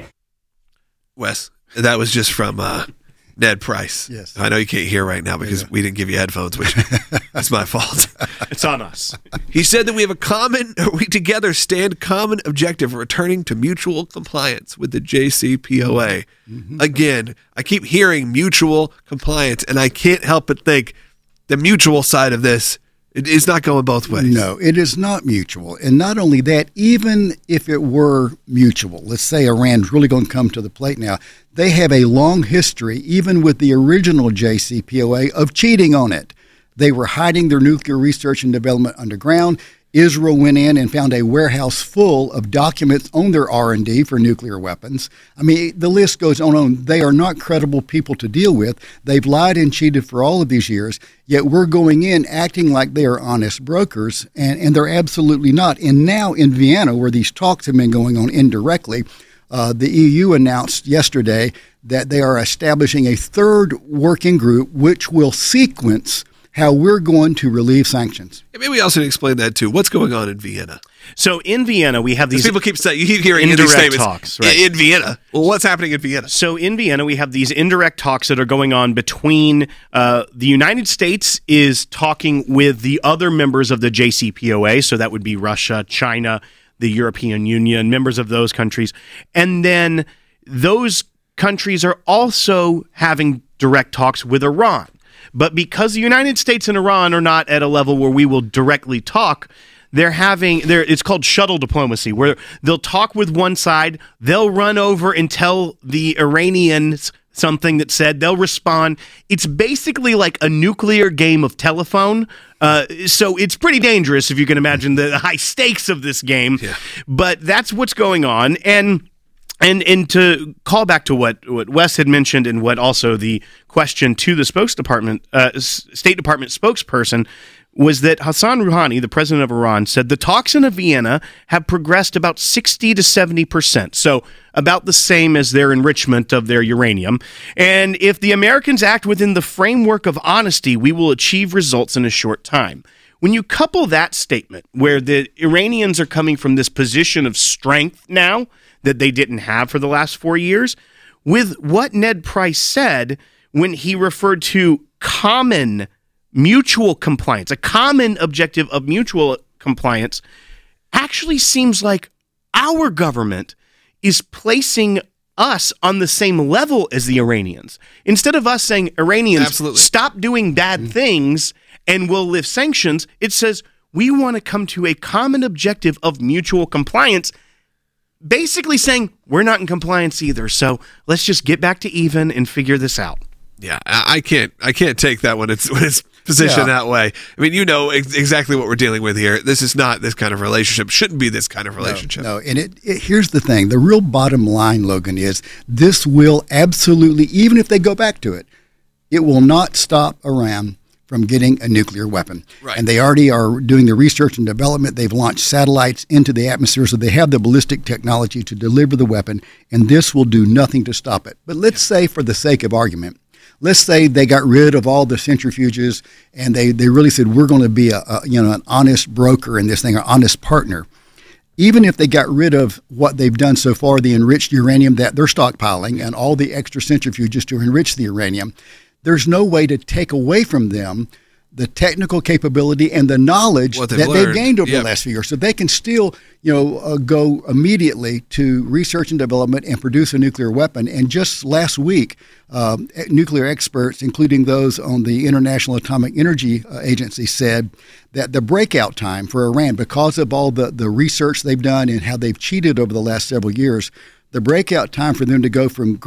Speaker 1: Wes, that was just from Ned Price.
Speaker 7: Yes.
Speaker 1: I know you can't hear right now because we didn't give you headphones, which is my fault.
Speaker 3: It's on us.
Speaker 1: He said that we together stand common objective of returning to mutual compliance with the JCPOA. Mm-hmm. Again, I keep hearing mutual compliance, and I can't help but think the mutual side of this, it is not going both ways.
Speaker 7: No, it is not mutual. And not only that, even if it were mutual, let's say Iran's really going to come to the plate now, they have a long history, even with the original JCPOA, of cheating on it. They were hiding their nuclear research and development underground. Israel went in and found a warehouse full of documents on their R&D for nuclear weapons. I mean, the list goes on. They are not credible people to deal with. They've lied and cheated for all of these years, yet we're going in acting like they are honest brokers, and they're absolutely not. And now in Vienna, where these talks have been going on indirectly, the EU announced yesterday that they are establishing a third working group which will sequence how we're going to relieve sanctions.
Speaker 1: Maybe we also need to explain that too. What's going on in Vienna?
Speaker 3: So in Vienna, we have these
Speaker 1: people keep saying, you keep hearing
Speaker 3: indirect
Speaker 1: these statements
Speaker 3: talks, right?
Speaker 1: In Vienna. Well, what's happening in Vienna?
Speaker 3: So in Vienna, we have these indirect talks that are going on between the United States is talking with the other members of the JCPOA. So that would be Russia, China, the European Union, members of those countries. And then those countries are also having direct talks with Iran. But because the United States and Iran are not at a level where we will directly talk, it's called shuttle diplomacy, where they'll talk with one side, they'll run over and tell the Iranians something that said, they'll respond. It's basically like a nuclear game of telephone. So it's pretty dangerous, if you can imagine the high stakes of this game. Yeah. But that's what's going on. And to call back to what Wes had mentioned, and what also the question to the State Department spokesperson was, that Hassan Rouhani, the president of Iran, said the talks in Vienna have progressed about 60 to 70%, so about the same as their enrichment of their uranium. And if the Americans act within the framework of honesty, we will achieve results in a short time. When you couple that statement, where the Iranians are coming from this position of strength now that they didn't have for the last 4 years, with what Ned Price said when he referred to common mutual compliance, a common objective of mutual compliance, actually seems like our government is placing us on the same level as the Iranians. Instead of us saying, Iranians,
Speaker 1: Absolutely.
Speaker 3: Stop doing bad things and we'll lift sanctions, it says we want to come to a common objective of mutual compliance, basically saying we're not in compliance either, so let's just get back to even and figure this out.
Speaker 1: Yeah, I can't take that when it's positioned that way. I mean, exactly what we're dealing with here. This is not this kind of relationship. Shouldn't be this kind of relationship.
Speaker 7: No, and here's the thing. The real bottom line, Logan, is this will absolutely, even if they go back to it, it will not stop Iran from getting a nuclear weapon.
Speaker 1: Right.
Speaker 7: And they already are doing the research and development. They've launched satellites into the atmosphere, so they have the ballistic technology to deliver the weapon, and this will do nothing to stop it. But let's say, for the sake of argument, let's say they got rid of all the centrifuges and they really said, we're going to be an honest broker in this thing, an honest partner. Even if they got rid of what they've done so far, the enriched uranium that they're stockpiling and all the extra centrifuges to enrich the uranium, there's no way to take away from them the technical capability and the knowledge that they've gained over the last few years. So they can still, go immediately to research and development and produce a nuclear weapon. And just last week, nuclear experts, including those on the International Atomic Energy Agency, said that the breakout time for Iran, because of all the research they've done and how they've cheated over the last several years, the breakout time for them to go from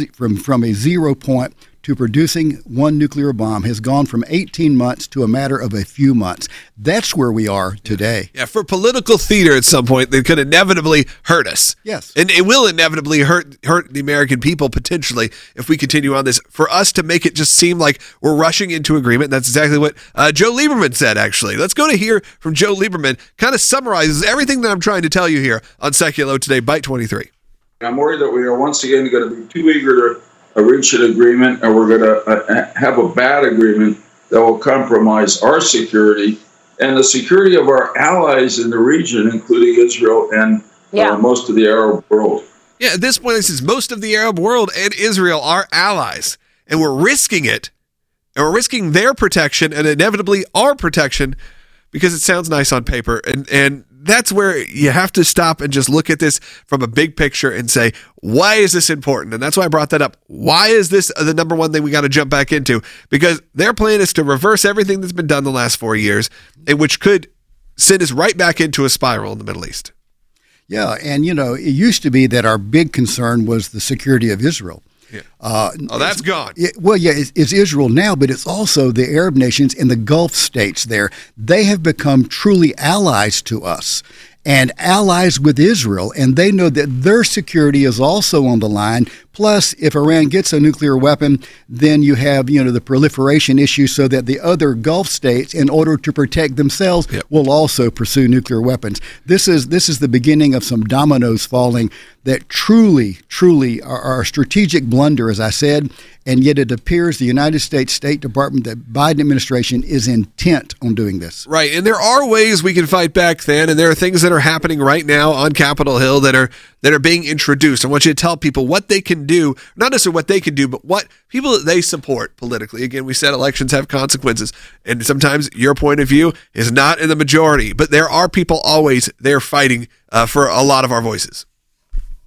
Speaker 7: a 0 point to producing one nuclear bomb has gone from 18 months to a matter of a few months. That's where we are today.
Speaker 1: Yeah, for political theater at some point, that could inevitably hurt us.
Speaker 7: Yes.
Speaker 1: And it will inevitably hurt the American people, potentially, if we continue on this. For us to make it just seem like we're rushing into agreement, that's exactly what Joe Lieberman said, actually. Let's go to hear from Joe Lieberman. Kind of summarizes everything that I'm trying to tell you here on Seculo today, Bite 23.
Speaker 10: I'm worried that we are once again going to be too eager to reach an agreement, and we're going to have a bad agreement that will compromise our security and the security of our allies in the region, including Israel and most of the Arab world.
Speaker 1: Yeah, at this point, this is most of the Arab world and Israel are allies, and we're risking it, and we're risking their protection and inevitably our protection because it sounds nice on paper, and that's where you have to stop and just look at this from a big picture and say, why is this important? And that's why I brought that up. Why is this the number one thing we got to jump back into? Because their plan is to reverse everything that's been done the last 4 years, and which could send us right back into a spiral in the Middle East.
Speaker 7: Yeah, and it used to be that our big concern was the security of Israel.
Speaker 1: Yeah. That's gone.
Speaker 7: It's Israel now, but it's also the Arab nations and the Gulf states there. They have become truly allies to us and allies with Israel, and they know that their security is also on the line. Plus, if Iran gets a nuclear weapon, then you have, the proliferation issue so that the other Gulf states, in order to protect themselves, will also pursue nuclear weapons. This is the beginning of some dominoes falling that truly are a strategic blunder, as I said, and yet it appears the United States State Department, the Biden administration, is intent on doing this.
Speaker 1: Right, and there are ways we can fight back then, and there are things that are happening right now on Capitol Hill that are being introduced. I want you to tell people what they can do, not necessarily what they can do, but what people that they support politically. Again, we said elections have consequences, and sometimes your point of view is not in the majority, but there are people always there fighting for a lot of our voices.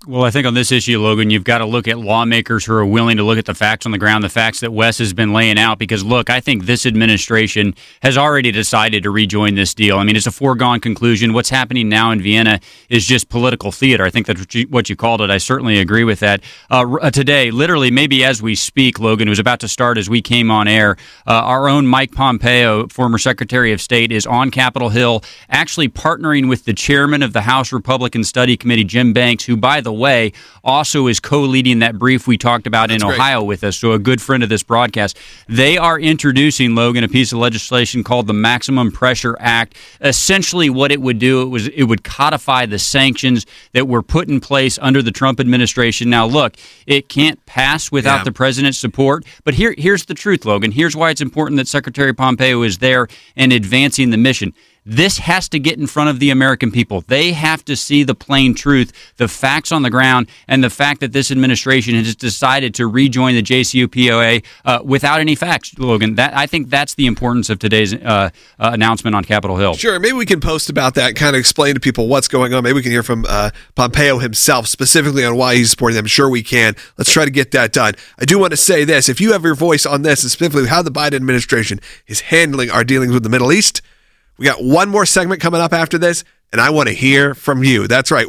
Speaker 5: Well, I think on this issue, Logan, you've got to look at lawmakers who are willing to look at the facts on the ground, the facts that Wes has been laying out. Because, look, I think this administration has already decided to rejoin this deal. I mean, it's a foregone conclusion. What's happening now in Vienna is just political theater. I think that's what you called it. I certainly agree with that. Today, literally, maybe as we speak, Logan, it was about to start as we came on air, our own Mike Pompeo, former Secretary of State, is on Capitol Hill, actually partnering with the chairman of the House Republican Study Committee, Jim Banks, who, by the way, also is co-leading that brief we talked about in Ohio with us, so a good friend of this broadcast. They are introducing, Logan, a piece of legislation called the Maximum Pressure Act. Essentially what it would do, it would codify the sanctions that were put in place under the Trump administration. Now, look, it can't pass without the president's support, but here's the truth, Logan. Here's why it's important that Secretary Pompeo is there and advancing the mission. This has to get in front of the American people. They have to see the plain truth, the facts on the ground, and the fact that this administration has decided to rejoin the JCPOA without any facts, Logan. I think that's the importance of today's announcement on Capitol Hill.
Speaker 1: Sure. Maybe we can post about that, kind of explain to people what's going on. Maybe we can hear from Pompeo himself specifically on why he's supporting them. Sure we can. Let's try to get that done. I do want to say this. If you have your voice on this, and specifically how the Biden administration is handling our dealings with the Middle East, we got one more segment coming up after this, and I want to hear from you. That's right,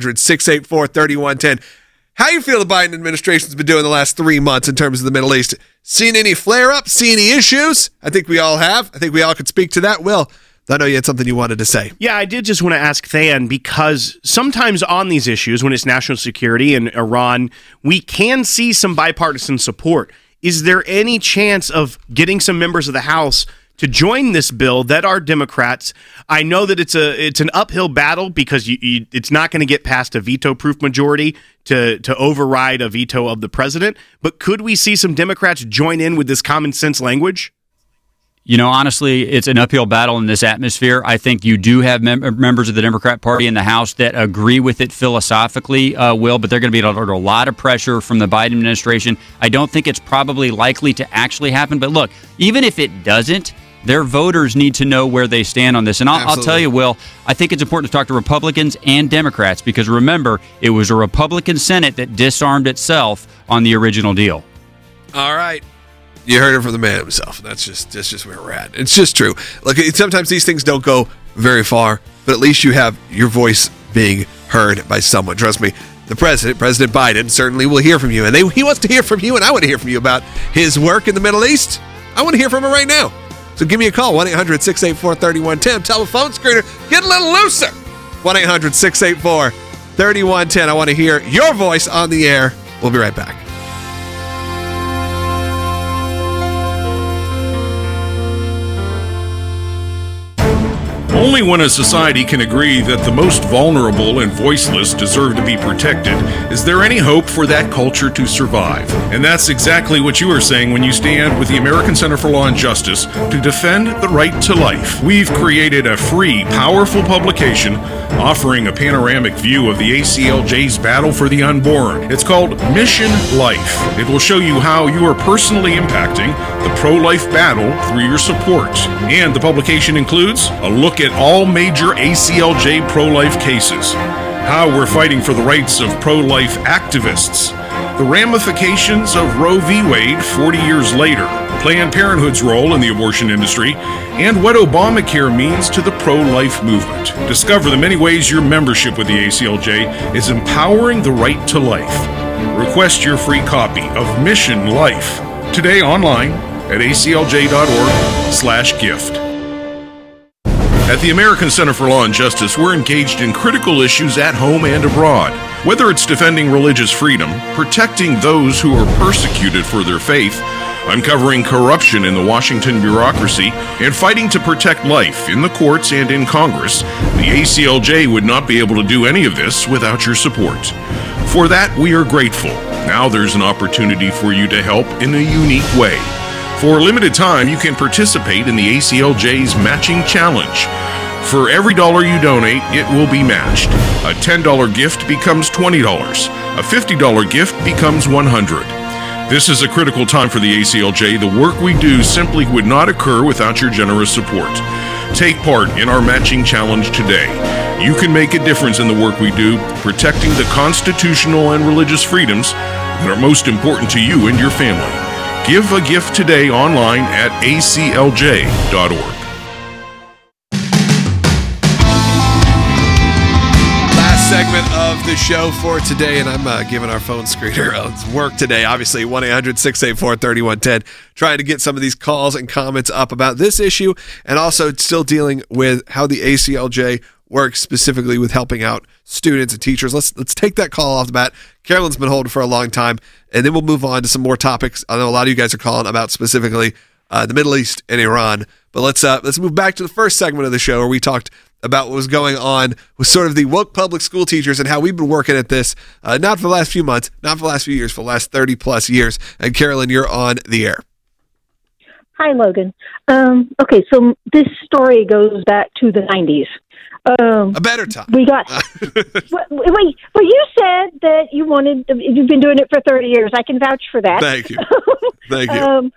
Speaker 1: 1-800-684-3110. How you feel the Biden administration's been doing the last 3 months in terms of the Middle East? Seen any flare-ups? Seen any issues? I think we all have. I think we all could speak to that. Will, I know you had something you wanted to say.
Speaker 3: Yeah, I did just want to ask Than, because sometimes on these issues, when it's national security and Iran, we can see some bipartisan support. Is there any chance of getting some members of the House to join this bill that are Democrats? I know that it's an uphill battle because it's not going to get past a veto-proof majority to override a veto of the president. But could we see some Democrats join in with this common sense language?
Speaker 5: You know, honestly, it's an uphill battle in this atmosphere. I think you do have members of the Democrat Party in the House that agree with it philosophically, Will, but they're going to be under a lot of pressure from the Biden administration. I don't think it's probably likely to actually happen. But look, even if it doesn't, their voters need to know where they stand on this. And I'll tell you, Will, I think it's important to talk to Republicans and Democrats because, remember, it was a Republican Senate that disarmed itself on the original deal.
Speaker 1: All right. You heard it from the man himself. That's just where we're at. It's just true. Look, sometimes these things don't go very far, but at least you have your voice being heard by someone. Trust me, the President Biden, certainly will hear from you. And he wants to hear from you, and I want to hear from you about his work in the Middle East. I want to hear from him right now. So give me a call, 1-800-684-3110. Telephone screener, get a little looser. 1-800-684-3110. I want to hear your voice on the air. We'll be right back.
Speaker 4: Only when a society can agree that the most vulnerable and voiceless deserve to be protected is there any hope for that culture to survive. And that's exactly what you are saying when you stand with the American Center for Law and Justice to defend the right to life. We've created a free, powerful publication offering a panoramic view of the ACLJ's battle for the unborn. It's called Mission Life. It will show you how you are personally impacting the pro-life battle through your support. And the publication includes a look at all major ACLJ pro-life cases, how we're fighting for the rights of pro-life activists, the ramifications of Roe v. Wade 40 years later, Planned Parenthood's role in the abortion industry, and what Obamacare means to the pro-life movement. Discover the many ways your membership with the ACLJ is empowering the right to life. Request your free copy of Mission Life today online at aclj.org/gift. At the American Center for Law and Justice, we're engaged in critical issues at home and abroad. Whether it's defending religious freedom, protecting those who are persecuted for their faith, uncovering corruption in the Washington bureaucracy, and fighting to protect life in the courts and in Congress, the ACLJ would not be able to do any of this without your support. For that, we are grateful. Now there's an opportunity for you to help in a unique way. For a limited time, you can participate in the ACLJ's Matching Challenge. For every dollar you donate, it will be matched. A $10 gift becomes $20. A $50 gift becomes $100. This is a critical time for the ACLJ. The work we do simply would not occur without your generous support. Take part in our Matching Challenge today. You can make a difference in the work we do, protecting the constitutional and religious freedoms that are most important to you and your family. Give a gift today online at aclj.org.
Speaker 1: Segment of the show for today, and I'm giving our phone screener work today. Obviously, 1-800-684-3110, trying to get some of these calls and comments up about this issue, and also still dealing with how the ACLJ works specifically with helping out students and teachers. Let's take that call off the bat. Carolyn's been holding for a long time, and then we'll move on to some more topics. I know a lot of you guys are calling about specifically the Middle East and Iran, but let's move back to the first segment of the show where we talked about what was going on with sort of the woke public school teachers and how we've been working at this, not for the last few months, not for the last few years, for the last 30 plus years. And Carolyn, you're on the air.
Speaker 11: Hi, Logan. Okay, so this story goes back to the 90s.
Speaker 1: A better time.
Speaker 11: We got. wait, you said that you've been doing it for 30 years. I can vouch for that.
Speaker 1: Thank you. Thank you.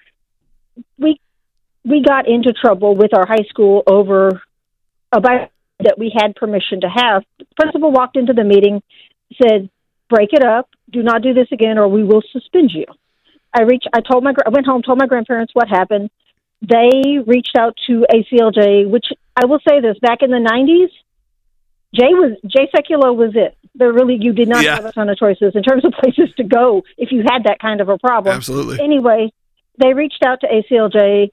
Speaker 11: We got into trouble with our high school over about that we had permission to have. The principal walked into the meeting, said, "Break it up. Do not do this again, or we will suspend you." I went home, told my grandparents what happened. They reached out to ACLJ, which I will say this: back in the 90s, Jay Sekulow was it. You did not have a ton of choices in terms of places to go if you had that kind of a problem.
Speaker 1: Absolutely.
Speaker 11: Anyway, they reached out to ACLJ.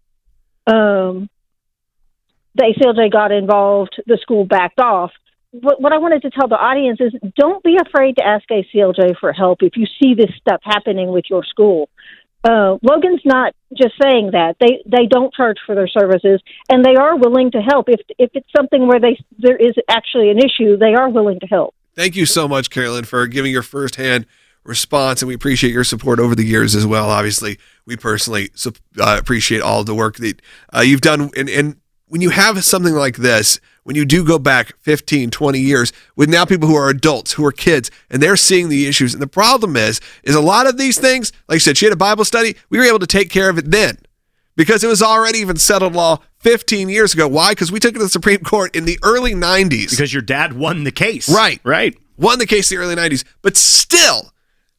Speaker 11: The ACLJ got involved. The school backed off. What I wanted to tell the audience is don't be afraid to ask ACLJ for help if you see this stuff happening with your school. Logan's not just saying that. They don't charge for their services, and they are willing to help. If it's something where there is actually an issue, they are willing to help.
Speaker 1: Thank you so much, Carolyn, for giving your firsthand response, and we appreciate your support over the years as well. Obviously, we personally appreciate all of the work that you've done. And when you have something like this, when you do go back 15, 20 years with now people who are adults, who are kids, and they're seeing the issues. And the problem is a lot of these things, like I said, she had a Bible study. We were able to take care of it then because it was already even settled law 15 years ago. Why? Because we took it to the Supreme Court in the early 90s.
Speaker 3: Because your dad won the case.
Speaker 1: Right.
Speaker 3: Right.
Speaker 1: Won the case in the early 90s. But still,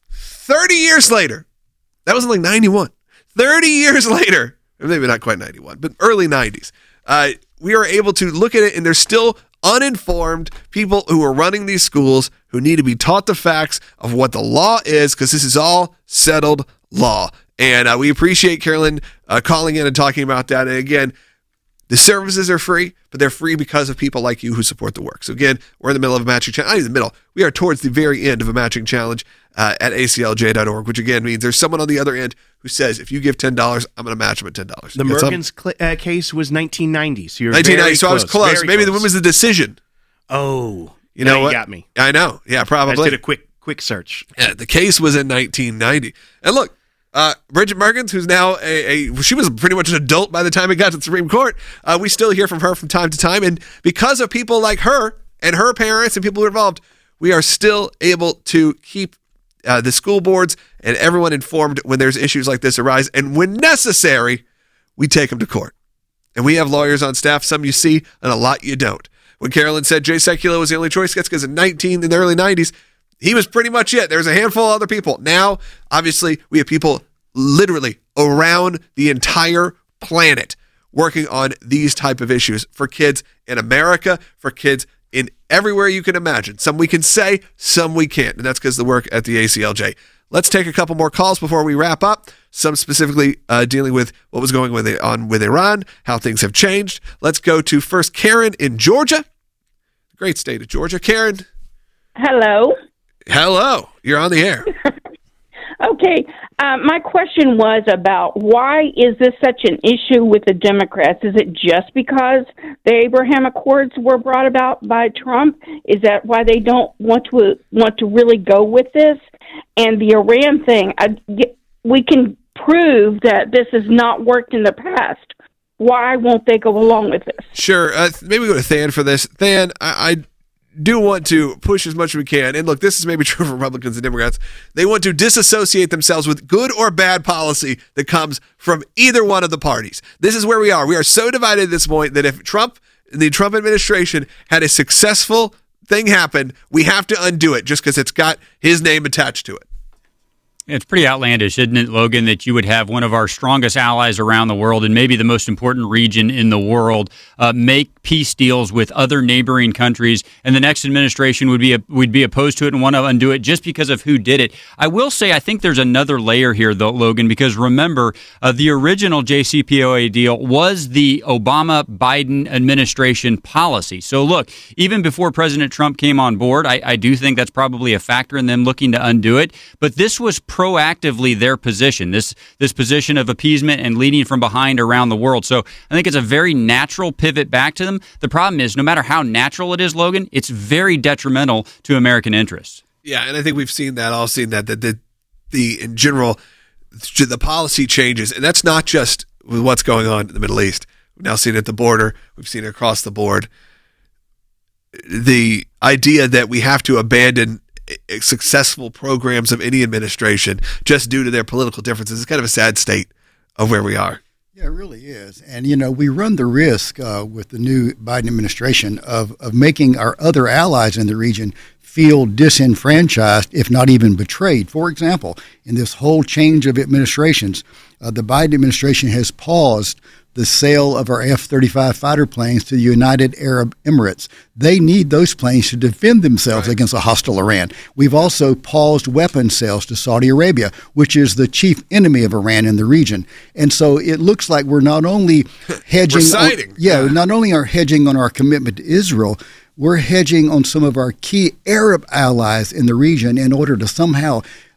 Speaker 1: 30 years later, that was like 91. 30 years later, maybe not quite 91, but early 90s. We are able to look at it, and there's still uninformed people who are running these schools who need to be taught the facts of what the law is, because this is all settled law. And we appreciate Carolyn calling in and talking about that. And again, the services are free, but they're free because of people like you who support the work. So again, we're in the middle of a matching challenge. Not in the middle. We are towards the very end of a matching challenge at aclj.org, which again means there's someone on the other end who says, if you give $10, I'm going to match them at $10.
Speaker 3: The Mergens case was 1990. So you're
Speaker 1: 1990,
Speaker 3: very
Speaker 1: so I was close. Maybe when was the decision?
Speaker 3: Oh,
Speaker 1: you know what?
Speaker 3: You got me.
Speaker 1: I know. Yeah, probably.
Speaker 3: I did a quick search.
Speaker 1: Yeah, the case was in 1990. And look, Bridget Mergens, who's now she was pretty much an adult by the time it got to the Supreme Court. We still hear from her from time to time. And because of people like her and her parents and people who are involved, we are still able to keep the school boards and everyone informed when there's issues like this arise. And when necessary, we take them to court. And we have lawyers on staff, some you see and a lot you don't. When Carolyn said Jay Sekulow was the only choice, that's because in the early 90s, he was pretty much it. There's a handful of other people. Now, obviously, we have people literally around the entire planet working on these type of issues for kids in America, for kids in everywhere you can imagine. Some we can say, some we can't. And that's because of the work at the ACLJ. Let's take a couple more calls before we wrap up. Some specifically dealing with what was going on with Iran, how things have changed. Let's go to first Karen in Georgia. Great state of Georgia. Karen.
Speaker 12: Hello.
Speaker 1: Hello. You're on the air.
Speaker 12: Okay. My question was about why is this such an issue with the Democrats? Is it just because the Abraham Accords were brought about by Trump? Is that why they don't want to really go with this? And the Iran thing, we can prove that this has not worked in the past. Why won't they go along with this?
Speaker 1: Sure. Maybe we go to Than for this. Than, I do want to push as much as we can. And look, this is maybe true for Republicans and Democrats. They want to disassociate themselves with good or bad policy that comes from either one of the parties. This is where we are. We are so divided at this point that if the Trump administration had a successful thing happened, we have to undo it just because it's got his name attached to it.
Speaker 5: It's pretty outlandish, isn't it, Logan, that you would have one of our strongest allies around the world and maybe the most important region in the world make peace deals with other neighboring countries, and the next administration would be opposed to it and want to undo it just because of who did it. I will say I think there's another layer here, though, Logan, because remember, the original JCPOA deal was the Obama-Biden administration policy. So look, even before President Trump came on board, I do think that's probably a factor in them looking to undo it, but this was proactively their position, this position of appeasement and leading from behind around the world. So I think it's a very natural pivot back to them. The problem is, no matter how natural it is, Logan, it's very detrimental to American interests.
Speaker 1: Yeah, and I think we've seen that, all seen that the in general, the policy changes, and that's not just with what's going on in the Middle East. We've now seen it at the border. We've seen it across the board. The idea that we have to abandon successful programs of any administration just due to their political differences is kind of a sad state of where we are.
Speaker 7: Yeah, it really is. And, we run the risk with the new Biden administration of making our other allies in the region feel disenfranchised, if not even betrayed. For example, in this whole change of administrations, the Biden administration has paused the sale of our F-35 fighter planes to the United Arab Emirates. They need those planes to defend themselves against a hostile Iran. We've also paused weapons sales to Saudi Arabia, which is the chief enemy of Iran in the region. And so it looks like we're not only hedging, not only are hedging on our commitment to Israel, we're hedging on some of our key Arab allies in the region in order to somehow,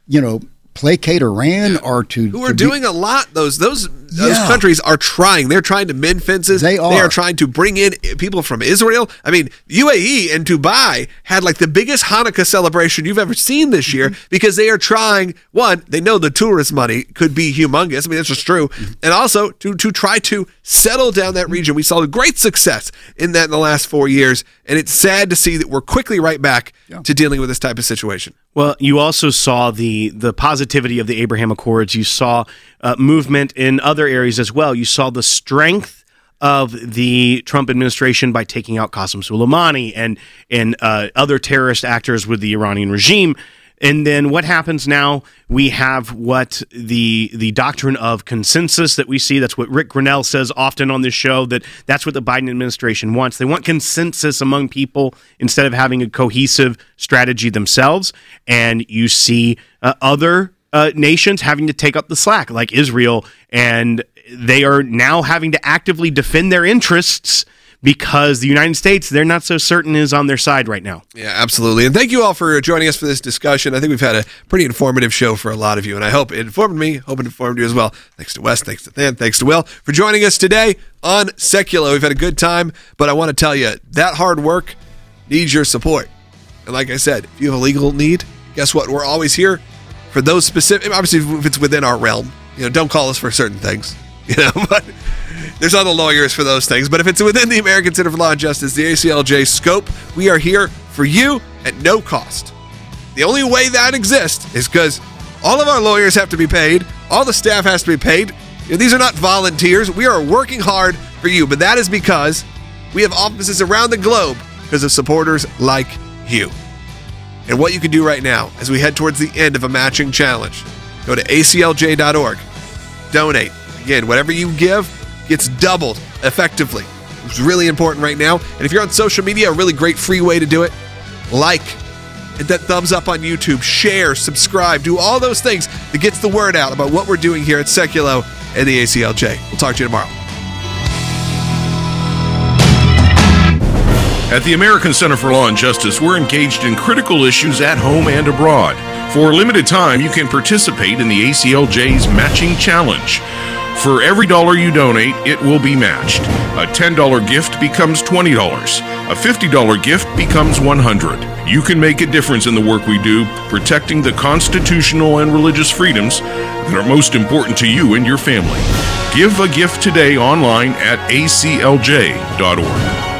Speaker 7: placate Iran or
Speaker 1: who are doing a lot. Those countries are trying. They're trying to mend fences. They are trying to bring in people from Israel. I mean, UAE and Dubai had like the biggest Hanukkah celebration you've ever seen this year because they are trying. One, they know the tourist money could be humongous. I mean, that's just true. And also to try to settle down that region. We saw great success in that in the last 4 years. And it's sad to see that we're quickly right back to dealing with this type of situation.
Speaker 3: Well, you also saw the positivity of the Abraham Accords. You saw movement in other areas as well. You saw the strength of the Trump administration by taking out Qasem Soleimani and other terrorist actors with the Iranian regime. And then what happens now? We have what the doctrine of consensus that we see. That's what Rick Grinnell says often on this show, that's what the Biden administration wants. They want consensus among people instead of having a cohesive strategy themselves. And you see other nations having to take up the slack, like Israel, and they are now having to actively defend their interests because the United States, they're not so certain, is on their side right now.
Speaker 1: Yeah, absolutely. And thank you all for joining us for this discussion. I think we've had a pretty informative show for a lot of you, and I hope it informed me, hope it informed you as well. Thanks to Wes, thanks to Than, thanks to Will for joining us today on Secular. We've had a good time, but I want to tell you, that hard work needs your support. And like I said, if you have a legal need, guess what? We're always here for those specific, obviously if it's within our realm. Don't call us for certain things, but there's other lawyers for those things. But if it's within the American Center for Law and Justice, the ACLJ scope, we are here for you at no cost. The only way that exists is because all of our lawyers have to be paid. All the staff has to be paid. These are not volunteers. We are working hard for you. But that is because we have offices around the globe because of supporters like you. And what you can do right now as we head towards the end of a matching challenge, go to aclj.org. Donate. Again, whatever you give gets doubled effectively. It's really important right now. And if you're on social media, a really great free way to do it. Hit that thumbs up on YouTube, share, subscribe, do all those things that gets the word out about what we're doing here at Seculo and the ACLJ. We'll talk to you tomorrow.
Speaker 4: At the American Center for Law and Justice, we're engaged in critical issues at home and abroad. For a limited time, you can participate in the ACLJ's Matching Challenge. For every dollar you donate, it will be matched. A $10 gift becomes $20. A $50 gift becomes $100. You can make a difference in the work we do, protecting the constitutional and religious freedoms that are most important to you and your family. Give a gift today online at aclj.org.